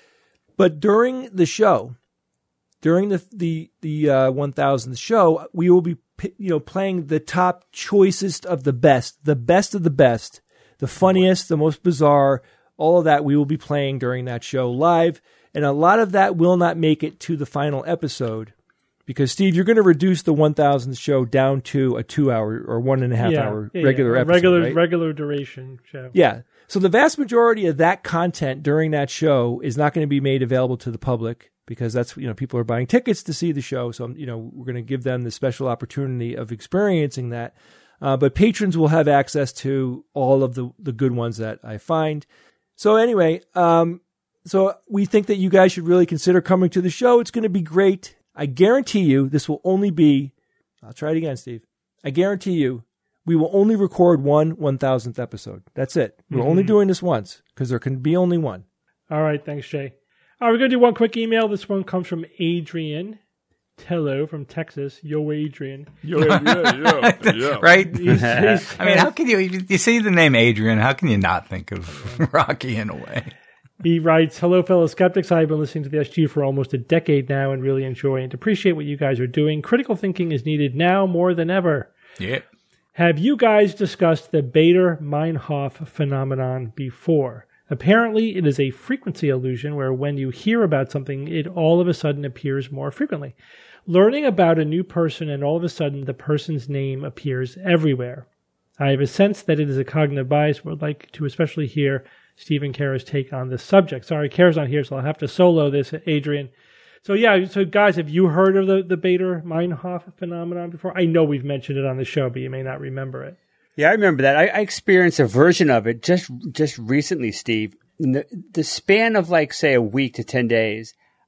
But during the show, during the the the uh, one thousandth show, we will be, you know, playing the top choicest of the best, the best of the best, the funniest, the most bizarre, all of that we will be playing during that show live. And a lot of that will not make it to the final episode. Because, Steve, you're going to reduce the one thousandth show down to a two-hour or one-and-a-half yeah, hour yeah, regular yeah. episode, regular, right? Regular duration show. Yeah. So the vast majority of that content during that show is not going to be made available to the public because that's, you know, people are buying tickets to see the show. So, you know, we're going to give them the special opportunity of experiencing that. Uh, but patrons will have access to all of the, the good ones that I find. So anyway, um, so we think that you guys should really consider coming to the show. It's going to be great. I guarantee you this will only be, I'll try it again, Steve. I guarantee you we will only record one one thousandth episode. That's it. We're mm-hmm. only doing this once because there can be only one. All right. Thanks, Jay. All right, we're going to do one quick email. This one comes from Adrian Tello from Texas. Yo, Adrian. Yo, yeah, yeah, yeah. Right? He's, he's, I mean, how can you, you see the name Adrian, how can you not think of Rocky in a way? He writes, hello, fellow skeptics. I've been listening to the S G for almost a decade now and really enjoy and appreciate what you guys are doing. Critical thinking is needed now more than ever. Yep. Have you guys discussed the Baader-Meinhof phenomenon before? Apparently, it is a frequency illusion where when you hear about something, it all of a sudden appears more frequently. Learning about a new person and all of a sudden the person's name appears everywhere. I have a sense that it is a cognitive bias. Would like to especially hear Stephen Kara's take on this subject. Sorry, Kara's not here, so I'll have to solo this, Adrian. So yeah, so guys, have you heard of the, the Baader-Meinhof phenomenon before? I know we've mentioned it on the show, but you may not remember it. Yeah, I remember that. I, I experienced a version of it just just recently, Steve. In the, the span of like, say, a week to ten days,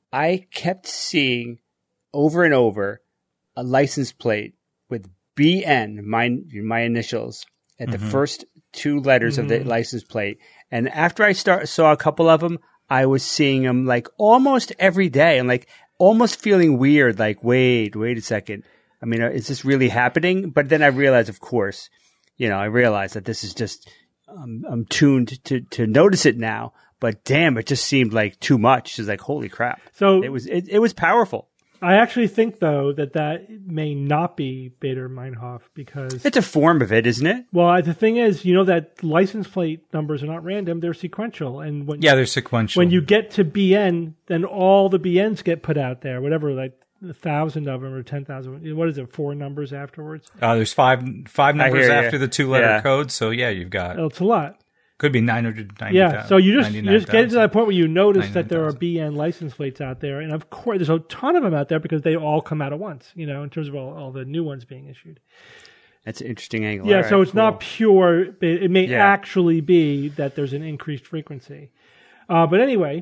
I kept seeing over and over a license plate with B N, my, my initials, at mm-hmm. the first two letters mm-hmm. of the license plate. And after I start saw a couple of them, I was seeing them like almost every day and like almost feeling weird. Like, wait, wait a second. I mean, is this really happening? But then I realized, of course, you know, I realized that this is just, um, I'm tuned to, to notice it now. But damn, it just seemed like too much. It's like, holy crap. So it was, it, it was powerful. I actually think, though, that that may not be Baader-Meinhof because... It's a form of it, isn't it? Well, the thing is, you know that license plate numbers are not random, they're sequential. And when Yeah, they're sequential. when you get to B N, then all the B Ns get put out there, whatever, like a thousand of them or ten thousand. What is it, four numbers afterwards? Uh, there's five five numbers hear ya. after the two-letter Yeah. code, so yeah, you've got... Oh, it's a lot. Could be nine hundred ninety. Yeah, so you just you just get to that point where you notice that there are ninety-nine thousand. B N license plates out there, and of course there's a ton of them out there because they all come out at once, you know, in terms of all, all the new ones being issued. That's an interesting angle. Yeah, All so right, it's not cool. pure. It, it may Yeah. actually be that there's an increased frequency. Uh, but anyway,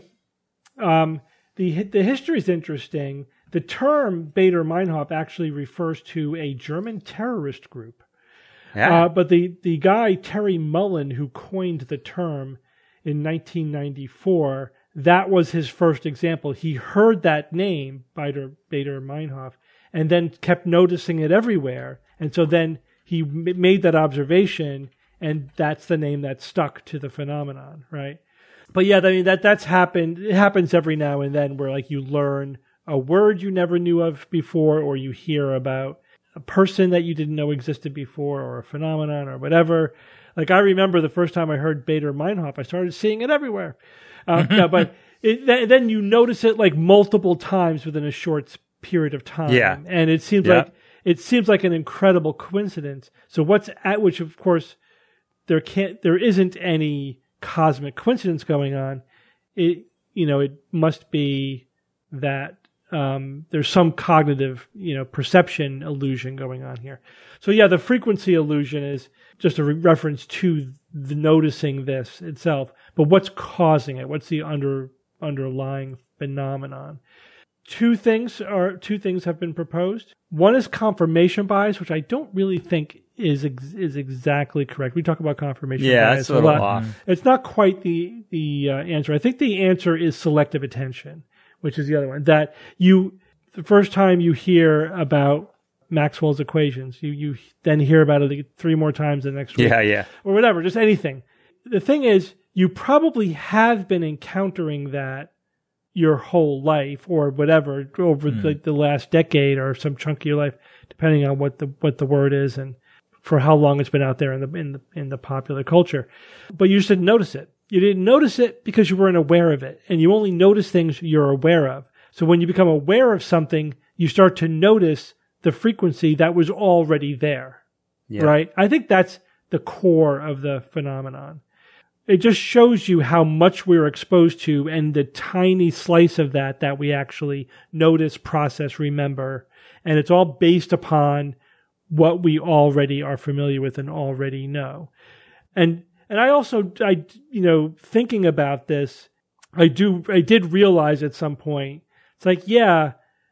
um, the the history is interesting. The term Baader-Meinhof actually refers to a German terrorist group. Yeah. Uh, but the, the guy, Terry Mullen, who coined the term in nineteen ninety-four, that was his first example. He heard that name, Baader, Baader-Meinhof, and then kept noticing it everywhere. And so then he m- made that observation, and that's the name that stuck to the phenomenon, right? But yeah, I mean, that that's happened. It happens every now and then where like you learn a word you never knew of before, or you hear about a person that you didn't know existed before, or a phenomenon, or whatever. Like I remember the first time I heard Baader-Meinhof, I started seeing it everywhere. Uh, no, but it, th- then you notice it like multiple times within a short s- period of time. Yeah. And it seems Yeah. like it seems like an incredible coincidence. So what's at which, of course, there can't there isn't any cosmic coincidence going on. It you know it must be that. Um, there's some cognitive, you know, perception illusion going on here. So yeah, the frequency illusion is just a re- reference to the noticing this itself. But what's causing it? What's the under underlying phenomenon? Two things are two things have been proposed. One is confirmation bias, which I don't really think is ex- is exactly correct. We talk about confirmation Yeah, bias that's a little lot. off. It's not quite the the uh, answer. I think the answer is selective attention, which is the other one. That you, the first time you hear about Maxwell's equations, you, you then hear about it three more times the next week. Yeah, yeah. Or whatever, just anything. The thing is, you probably have been encountering that your whole life or whatever over Mm. the, the last decade or some chunk of your life, depending on what the what the word is and for how long it's been out there in the in the in the popular culture. But you just didn't notice it. You didn't notice it because you weren't aware of it, and you only notice things you're aware of. So when you become aware of something, you start to notice the frequency that was already there, Yeah. right? I think that's the core of the phenomenon. It just shows you how much we're exposed to and the tiny slice of that that we actually notice, process, remember. And it's all based upon what we already are familiar with and already know. And and I also, I you know, thinking about this, I do, I did realize at some point, it's like, yeah,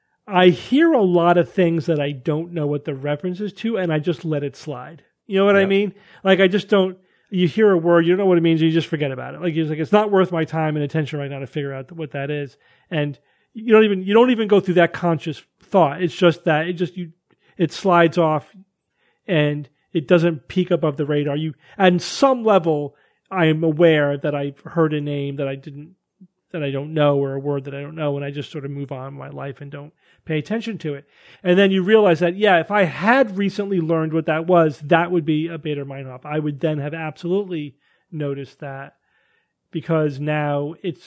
I hear a lot of things that I don't know what the reference is to, and I just let it slide. You know what I Yep. mean? Like I just don't. You hear a word, you don't know what it means, you just forget about it. Like it's like it's not worth my time and attention right now to figure out what that is. And you don't even you don't even go through that conscious thought. It's just that it just you it slides off and it doesn't peak above the radar. You at some level I am aware that I've heard a name that I didn't that I don't know or a word that I don't know, and I just sort of move on in my life and don't pay attention to it. And then you realize that, yeah, if I had recently learned what that was, that would be a Baader-Meinhof. I would then have absolutely noticed that because now it's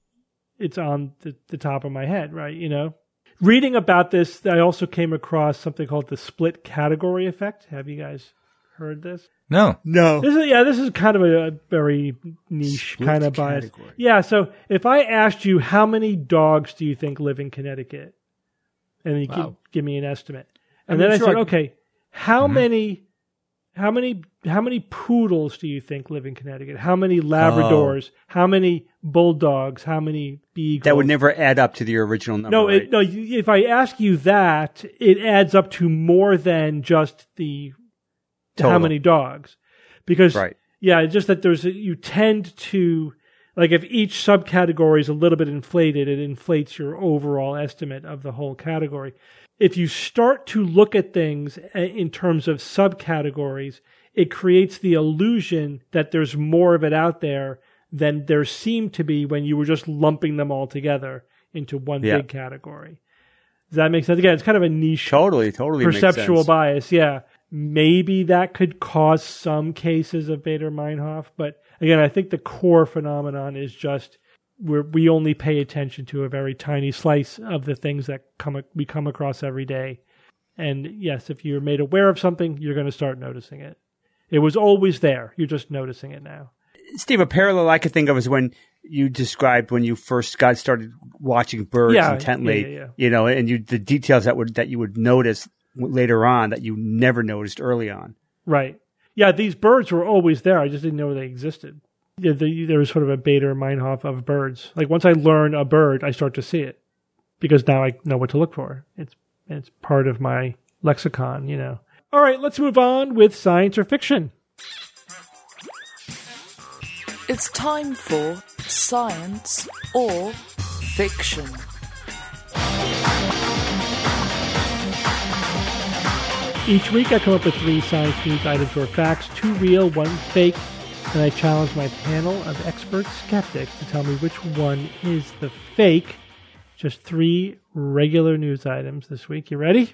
it's on the, the top of my head, right? You know? Reading about this, I also came across something called the split category effect. Have you guys heard this? No. No. This is yeah, this is kind of a, a very niche Split kind of bias. category. Yeah, so if I asked you how many dogs do you think live in Connecticut, and you Wow. give, give me an estimate, I and mean, then I sure, said, I- okay, how Mhm. many, how many, how many poodles do you think live in Connecticut? How many Labradors? How many bulldogs? How many beagles? That would never add up to the original number. No, right? it, no. you- If I ask you that, it adds up to more than just the how Total. many dogs, because Right. yeah, it's just that there's a, you tend to like if each subcategory is a little bit inflated, it inflates your overall estimate of the whole category. If you start to look at things in terms of subcategories, it creates the illusion that there's more of it out there than there seemed to be when you were just lumping them all together into one Yeah. big category. Does that make sense? Again, it's kind of a niche Totally, totally makes perceptual sense. bias. Yeah. Maybe that could cause some cases of Bader-Meinhof. But again, I think the core phenomenon is just we're, we only pay attention to a very tiny slice of the things that come we come across every day. And yes, if you're made aware of something, you're going to start noticing it. It was always there. You're just noticing it now. Steve, a parallel I could think of is when you described when you first got started watching birds Yeah, intently, yeah, yeah, yeah. you know, and you the details that would that you would notice later on that you never noticed early on. Right. Yeah, these birds were always there. I just didn't know they existed. Yeah, the, there was sort of a Bader-Meinhof of birds. Like once I learn a bird, I start to see it because now I know what to look for. It's it's part of my lexicon, you know. All right, let's move on with science or fiction. It's time for science or fiction. Each week I come up with three science news items or facts, two real, one fake, and I challenge my panel of expert skeptics to tell me which one is the fake. Just three regular news items this week. You ready?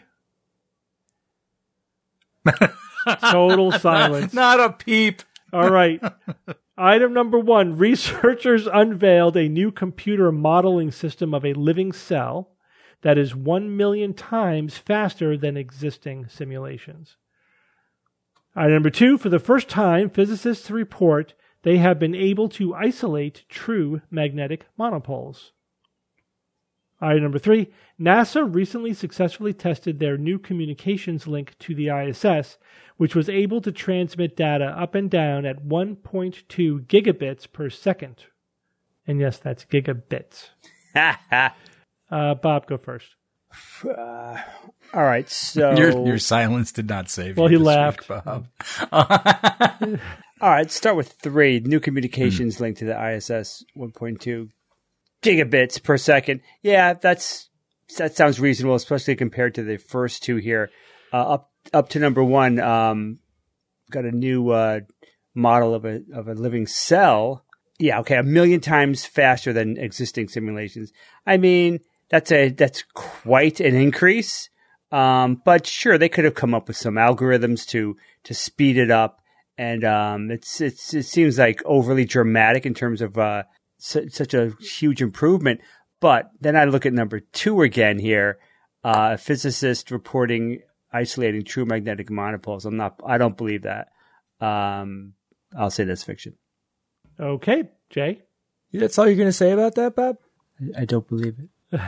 Total silence. Not a peep. All right. Item number one, researchers unveiled a new computer modeling system of a living cell that is one million times faster than existing simulations. Item number two, for the first time, physicists report they have been able to isolate true magnetic monopoles. Item number three, NASA recently successfully tested their new communications link to the I S S, which was able to transmit data up and down at one point two gigabits per second. And yes, that's gigabits. uh, Bob, go first. Uh, all right, so Your your silence did not save Well, you he this laughed. week, Bob. all right, start with three. New communications link to the I S S one point two gigabits per second. Yeah, that's that sounds reasonable, especially compared to the first two here. Uh, up up to number one, um, got a new uh, model of a of a living cell. Yeah, okay, a million times faster than existing simulations. I mean, that's a that's quite an increase. Um, but sure, they could have come up with some algorithms to to speed it up, and um, it's it's it seems like overly dramatic in terms of uh, su- such a huge improvement. But then I look at number two again here, uh, a physicist reporting isolating true magnetic monopoles. I'm not. I don't believe that. Um, I'll say that's fiction. Okay, Jay. That's all you're going to say about that, Bob? I don't believe it.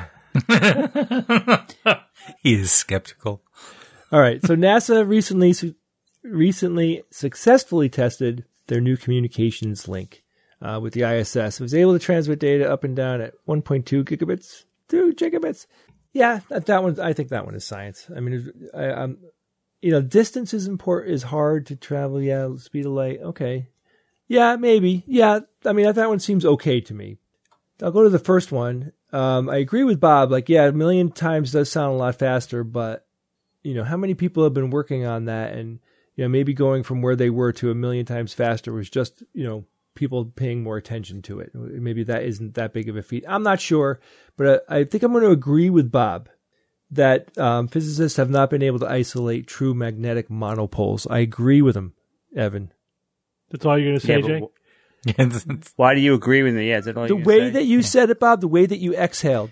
He is skeptical. All right. So NASA recently su- recently successfully tested their new communications link uh, with the I S S. It was able to transmit data up and down at one point two gigabits, two gigabits. Yeah, that, that one. I think that one is science. I mean, I, I'm, you know, distance is important. Is hard to travel. Yeah, speed of light. Okay. Yeah, maybe. Yeah, I mean, that, that one seems okay to me. I'll go to the first one. Um, I agree with Bob. Like, yeah, a million times does sound a lot faster, but, you know, how many people have been working on that? And, you know, maybe going from where they were to a million times faster was just, you know, people paying more attention to it. Maybe that isn't that big of a feat. I'm not sure, but I, I think I'm going to agree with Bob that um, physicists have not been able to isolate true magnetic monopoles. I agree with him, Evan. That's all you're going to say, Yeah, but Jay? w- Why do you agree with me? Yeah, is that all The you're way say? that you said it, Bob, the way that you exhaled.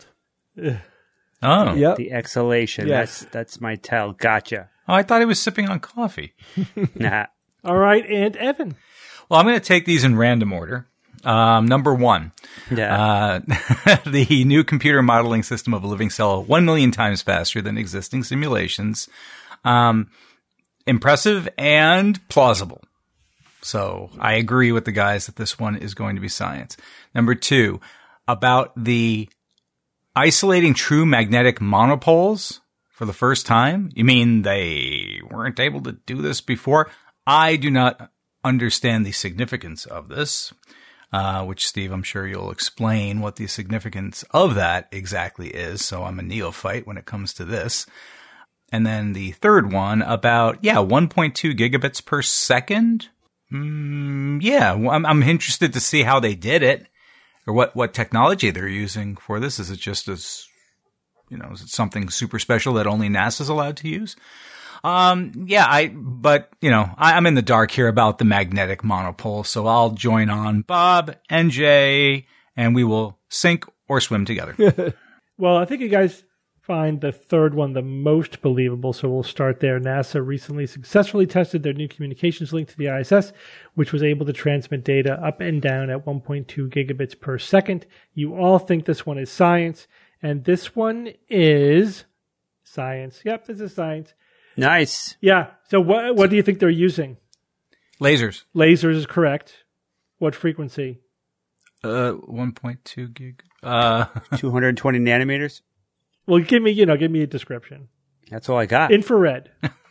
Oh. Yep. The exhalation. Yes. That's that's my tell. Gotcha. Oh, I thought he was sipping on coffee. Nah. All right, and Evan. Well, I'm going to take these in random order. Um, number one, Yeah. uh, the new computer modeling system of a living cell, one million times faster than existing simulations. Um, impressive and plausible. So I agree with the guys that this one is going to be science. Number two, about the isolating true magnetic monopoles for the first time. You mean they weren't able to do this before? I do not understand the significance of this, uh, which, Steve, I'm sure you'll explain what the significance of that exactly is. So I'm a neophyte when it comes to this. And then the third one about, yeah, one point two gigabits per second. Mm, yeah, I'm, I'm interested to see how they did it or what, what technology they're using for this. Is it just as you know, is it something super special that only NASA's allowed to use? Um, yeah, I, but, you know, I, I'm in the dark here about the magnetic monopole, so I'll join on Bob and Jay, and we will sink or swim together. Well, I think you guys find the third one the most believable, so we'll start there. NASA recently successfully tested their new communications link to the I S S, which was able to transmit data up and down at one point two gigabits per second. You all think this one is science, and this one is science. Yep, this is science. Nice. Yeah. So what what do you think they're using? Lasers. Lasers is correct. What frequency? Uh, one point two gig. Uh, two hundred twenty nanometers. Well, give me, you know, give me a description. That's all I got. Infrared.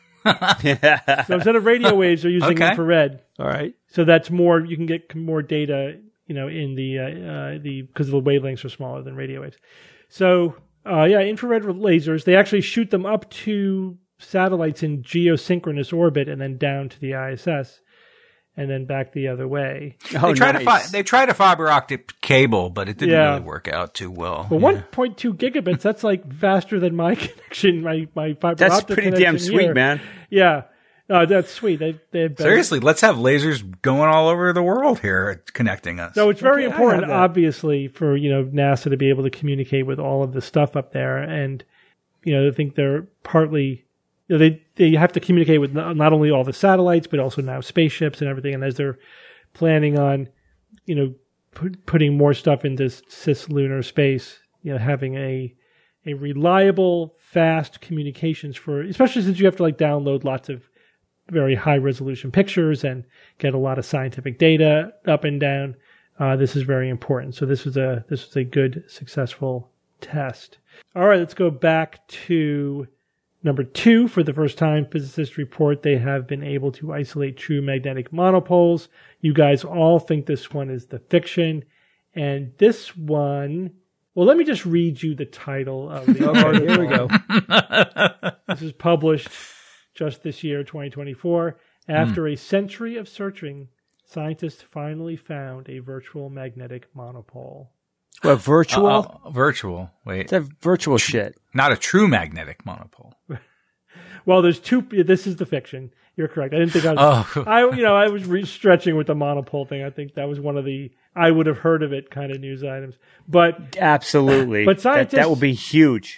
Yeah. So instead of radio waves, they're using Okay. infrared. All right. So that's more. You can get more data, you know, in the uh, uh, the because the wavelengths are smaller than radio waves. So uh, yeah, infrared lasers. They actually shoot them up to satellites in geosynchronous orbit and then down to the I S S, and then back the other way. Oh, they tried nice. to fi- they tried a fiber optic cable, but it didn't Yeah. really work out too well. But Yeah. one point two gigabits, that's like faster than my connection, my my fiber That's optic pretty connection damn sweet, here. man. Yeah, uh, that's sweet. They they have better- Seriously, let's have lasers going all over the world here connecting us. So it's very Okay, I important, have that. obviously, for you know NASA to be able to communicate with all of the stuff up there, and you know I think they're partly, you know, they they have to communicate with not not only all the satellites but also now spaceships and everything. And as they're planning on, you know, put, putting more stuff into cislunar space, you know, having a a reliable, fast communications for, especially since you have to like download lots of very high resolution pictures and get a lot of scientific data up and down. Uh, this is very important. So this was a this was a good, successful test. All right, let's go back to number two. For the first time, physicists report they have been able to isolate true magnetic monopoles. You guys all think this one is the fiction, and this one. Well, let me just read you the title of the article. Here we go. This is published just this year, twenty twenty-four. After a century of searching, scientists finally found a virtual magnetic monopole. What, virtual? Uh, virtual. Wait, It's a virtual shit. not a true magnetic monopole. Well, there's two. This is the fiction. You're correct. I didn't think I was. Oh, I, you know, I was re- stretching with the monopole thing. I think that was one of the I would have heard of it kind of news items. But Absolutely. But that, scientists- that will be huge.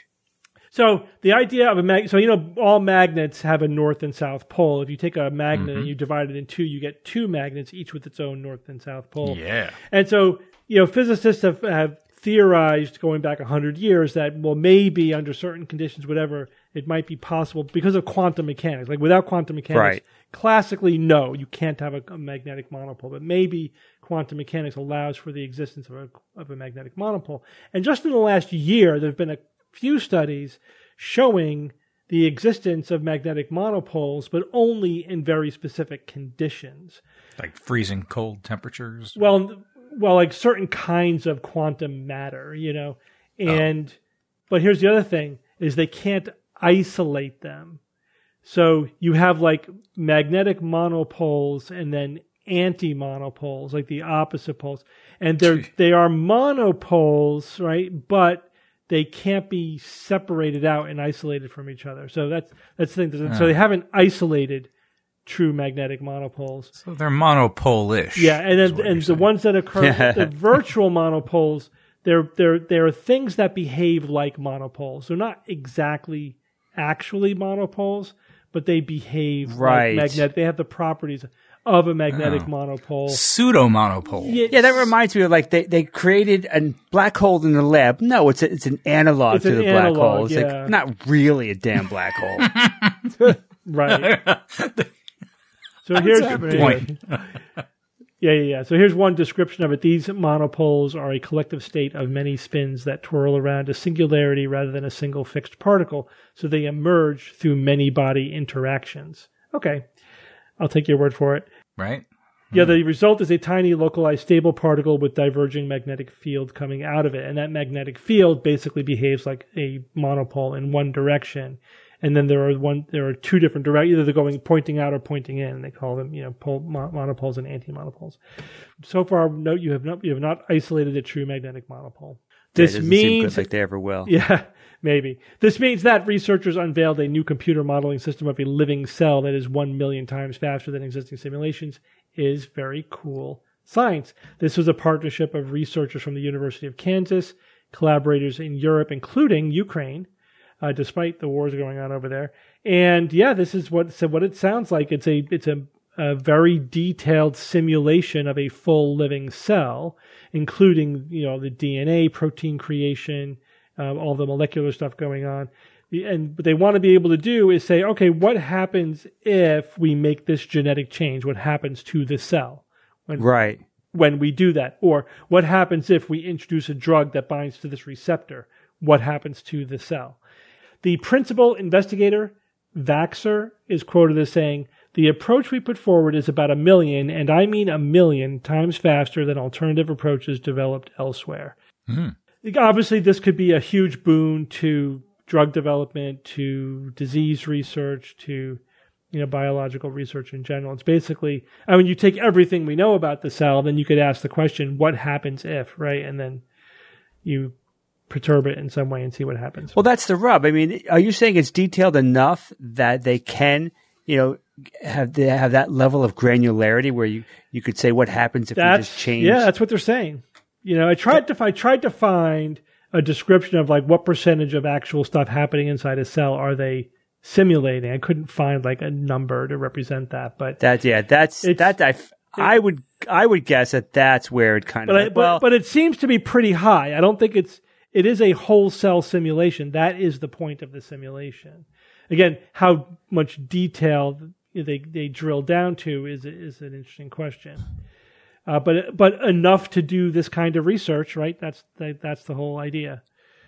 so the idea of a mag, so you know, all magnets have a north and south pole. If you take a magnet and you divide it in two, you get two magnets, each with its own north and south pole. yeah. And so, you know, physicists have, have theorized going back one hundred years that, well, maybe under certain conditions, whatever, it might be possible because of quantum mechanics. Like without quantum mechanics, Right. classically, no, you can't have a, a magnetic monopole. But maybe quantum mechanics allows for the existence of a, of a magnetic monopole. And just in the last year, there have been a few studies showing the existence of magnetic monopoles, but only in very specific conditions. Like freezing cold temperatures. Well, well, like certain kinds of quantum matter, you know, and but here's the other thing: is they can't isolate them. So you have like magnetic monopoles and then anti-monopoles, like the opposite poles, and they're they are monopoles, right? But they can't be separated out and isolated from each other. So that's that's the thing. So they haven't isolated true magnetic monopoles. So they're monopole-ish. Yeah, and is then what and you're the saying. ones that occur, the virtual monopoles, they're they're they're things that behave like monopoles. They're not exactly actually monopoles, but they behave Right. like magnetic. They have the properties of a magnetic Oh. monopole. Pseudo-monopole. Yeah, that reminds me of like they, they created a black hole in the lab. No, it's a, it's an analog It's to an the black analog, hole. It's yeah. like not really a damn black hole. Right. So here's happening Point. Yeah, yeah, yeah. So here's one description of it. These monopoles are a collective state of many spins that twirl around a singularity rather than a single fixed particle. So they emerge through many body interactions. Okay. I'll take your word for it. Right? Yeah, the result is a tiny localized stable particle with diverging magnetic field coming out of it. And that magnetic field basically behaves like a monopole in one direction. And then there are one, there are two different directions. Either they're going pointing out or pointing in. They call them, you know, pole, mo- monopoles and anti-monopoles. So far, no, you have not, you have not isolated a true magnetic monopole. This This doesn't seem means, good like they ever will. yeah, Maybe. This means that researchers unveiled a new computer modeling system of a living cell that is one million times faster than existing simulations. Is very cool science. This was a partnership of researchers from the University of Kansas, collaborators in Europe, including Ukraine, uh, despite the wars going on over there. And yeah, this is what so what it sounds like. It's a it's a, a very detailed simulation of a full living cell, including, you know, the D N A, protein creation, Uh, all the molecular stuff going on. And what they want to be able to do is say, okay, what happens if we make this genetic change? What happens to the cell when, Right. when we do that? Or what happens if we introduce a drug that binds to this receptor? What happens to the cell? The principal investigator, Vaxer, is quoted as saying, the approach we put forward is about a million, and I mean a million times faster than alternative approaches developed elsewhere. Mm. Obviously, this could be a huge boon to drug development, to disease research, to, you know, biological research in general. It's basically, I mean, you take everything we know about the cell, then you could ask the question, what happens if, right? And then you perturb it in some way and see what happens. Well, that's the rub. I mean, are you saying it's detailed enough that they can, you know, have they have that level of granularity where you, you could say what happens if that's, we just change? Yeah, that's what they're saying. You know, I tried to I tried to find a description of like what percentage of actual stuff happening inside a cell are they simulating. I couldn't find like a number to represent that, but that yeah, that's that I, I would I would guess that that's where it kind of but, like, I, well, but but it seems to be pretty high. I don't think it's it is a whole cell simulation. That is the point of the simulation. Again, how much detail they they drill down to is is an interesting question. Uh, but but enough to do this kind of research, right? That's that, that's the whole idea.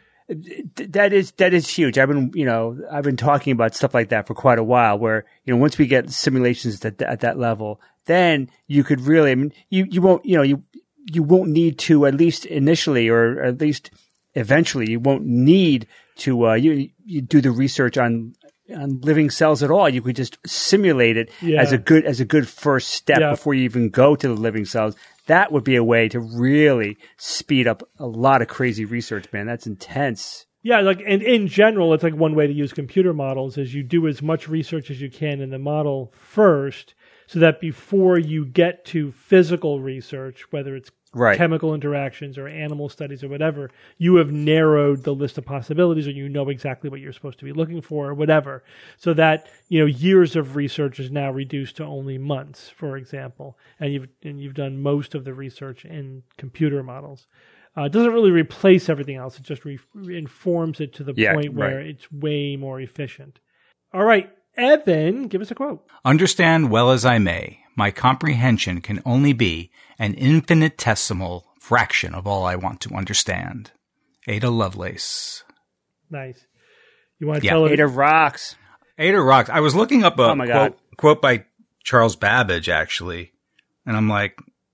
That is that is huge. I've been you know I've been talking about stuff like that for quite a while. Where you know once we get simulations at, at that level, then you could really I mean you, you won't you know you you won't need to at least initially or at least eventually you won't need to uh, you you do the research on. on living cells at all. You could just simulate it yeah. as a good as a good first step yeah. before you even go to the living cells. That would be a way to really speed up a lot of crazy research, man. That's intense. Yeah, like and in general, it's like one way to use computer models is you do as much research as you can in the model first, so that before you get to physical research, whether it's right. chemical interactions or animal studies or whatever, you have narrowed the list of possibilities or you know exactly what you're supposed to be looking for or whatever. So that, you know, years of research is now reduced to only months, for example. And you've and you've done most of the research in computer models. Uh, it doesn't really replace everything else. It just re- informs it to the yeah, point where right. it's way more efficient. All right, Evan, give us a quote. Understand well as I may, my comprehension can only be an infinitesimal fraction of all I want to understand. Ada Lovelace. Nice. You want to Yeah, tell it? Ada rocks. Ada rocks. I was looking up a Oh my God. quote, quote by Charles Babbage, actually, and I'm like,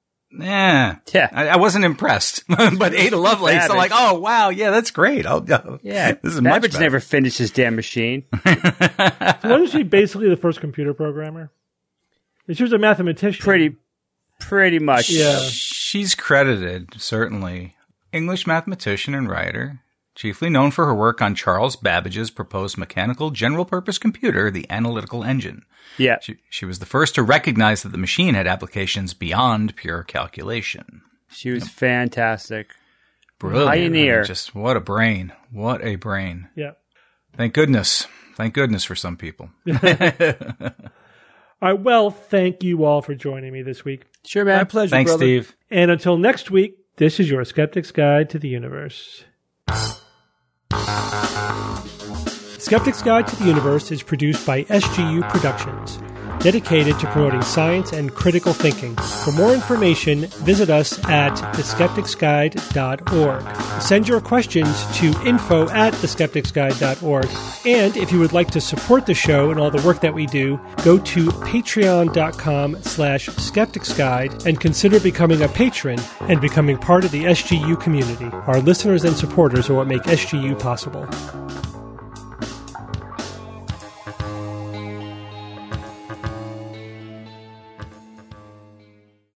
eh, Yeah. I, I wasn't impressed. But Ada Lovelace, I'm Babbage. like, oh, wow, yeah, that's great. I'll, I'll, Yeah, this is much Babbage better. never finished his damn machine. So wasn't she basically the first computer programmer? She was a mathematician. Pretty, pretty much. Yeah. She's credited, certainly. English mathematician and writer, chiefly known for her work on Charles Babbage's proposed mechanical general-purpose computer, the Analytical Engine. Yeah. She, she was the first to recognize that the machine had applications beyond pure calculation. She was fantastic. Brilliant. Pioneer. I mean, just what a brain. What a brain. Yeah. Thank goodness. Thank goodness for some people. All right. Well, thank you all for joining me this week. Sure, man. My pleasure, Thanks, brother. Steve. And until next week, this is your Skeptic's Guide to the Universe. Skeptic's Guide to the Universe is produced by S G U Productions, dedicated to promoting science and critical thinking. For more information, visit us at the skeptics guide dot org. Send your questions to info at the skeptics guide dot org. And if you would like to support the show and all the work that we do, go to patreon.com slash skepticsguide and consider becoming a patron and becoming part of the S G U community. Our listeners and supporters are what make S G U possible.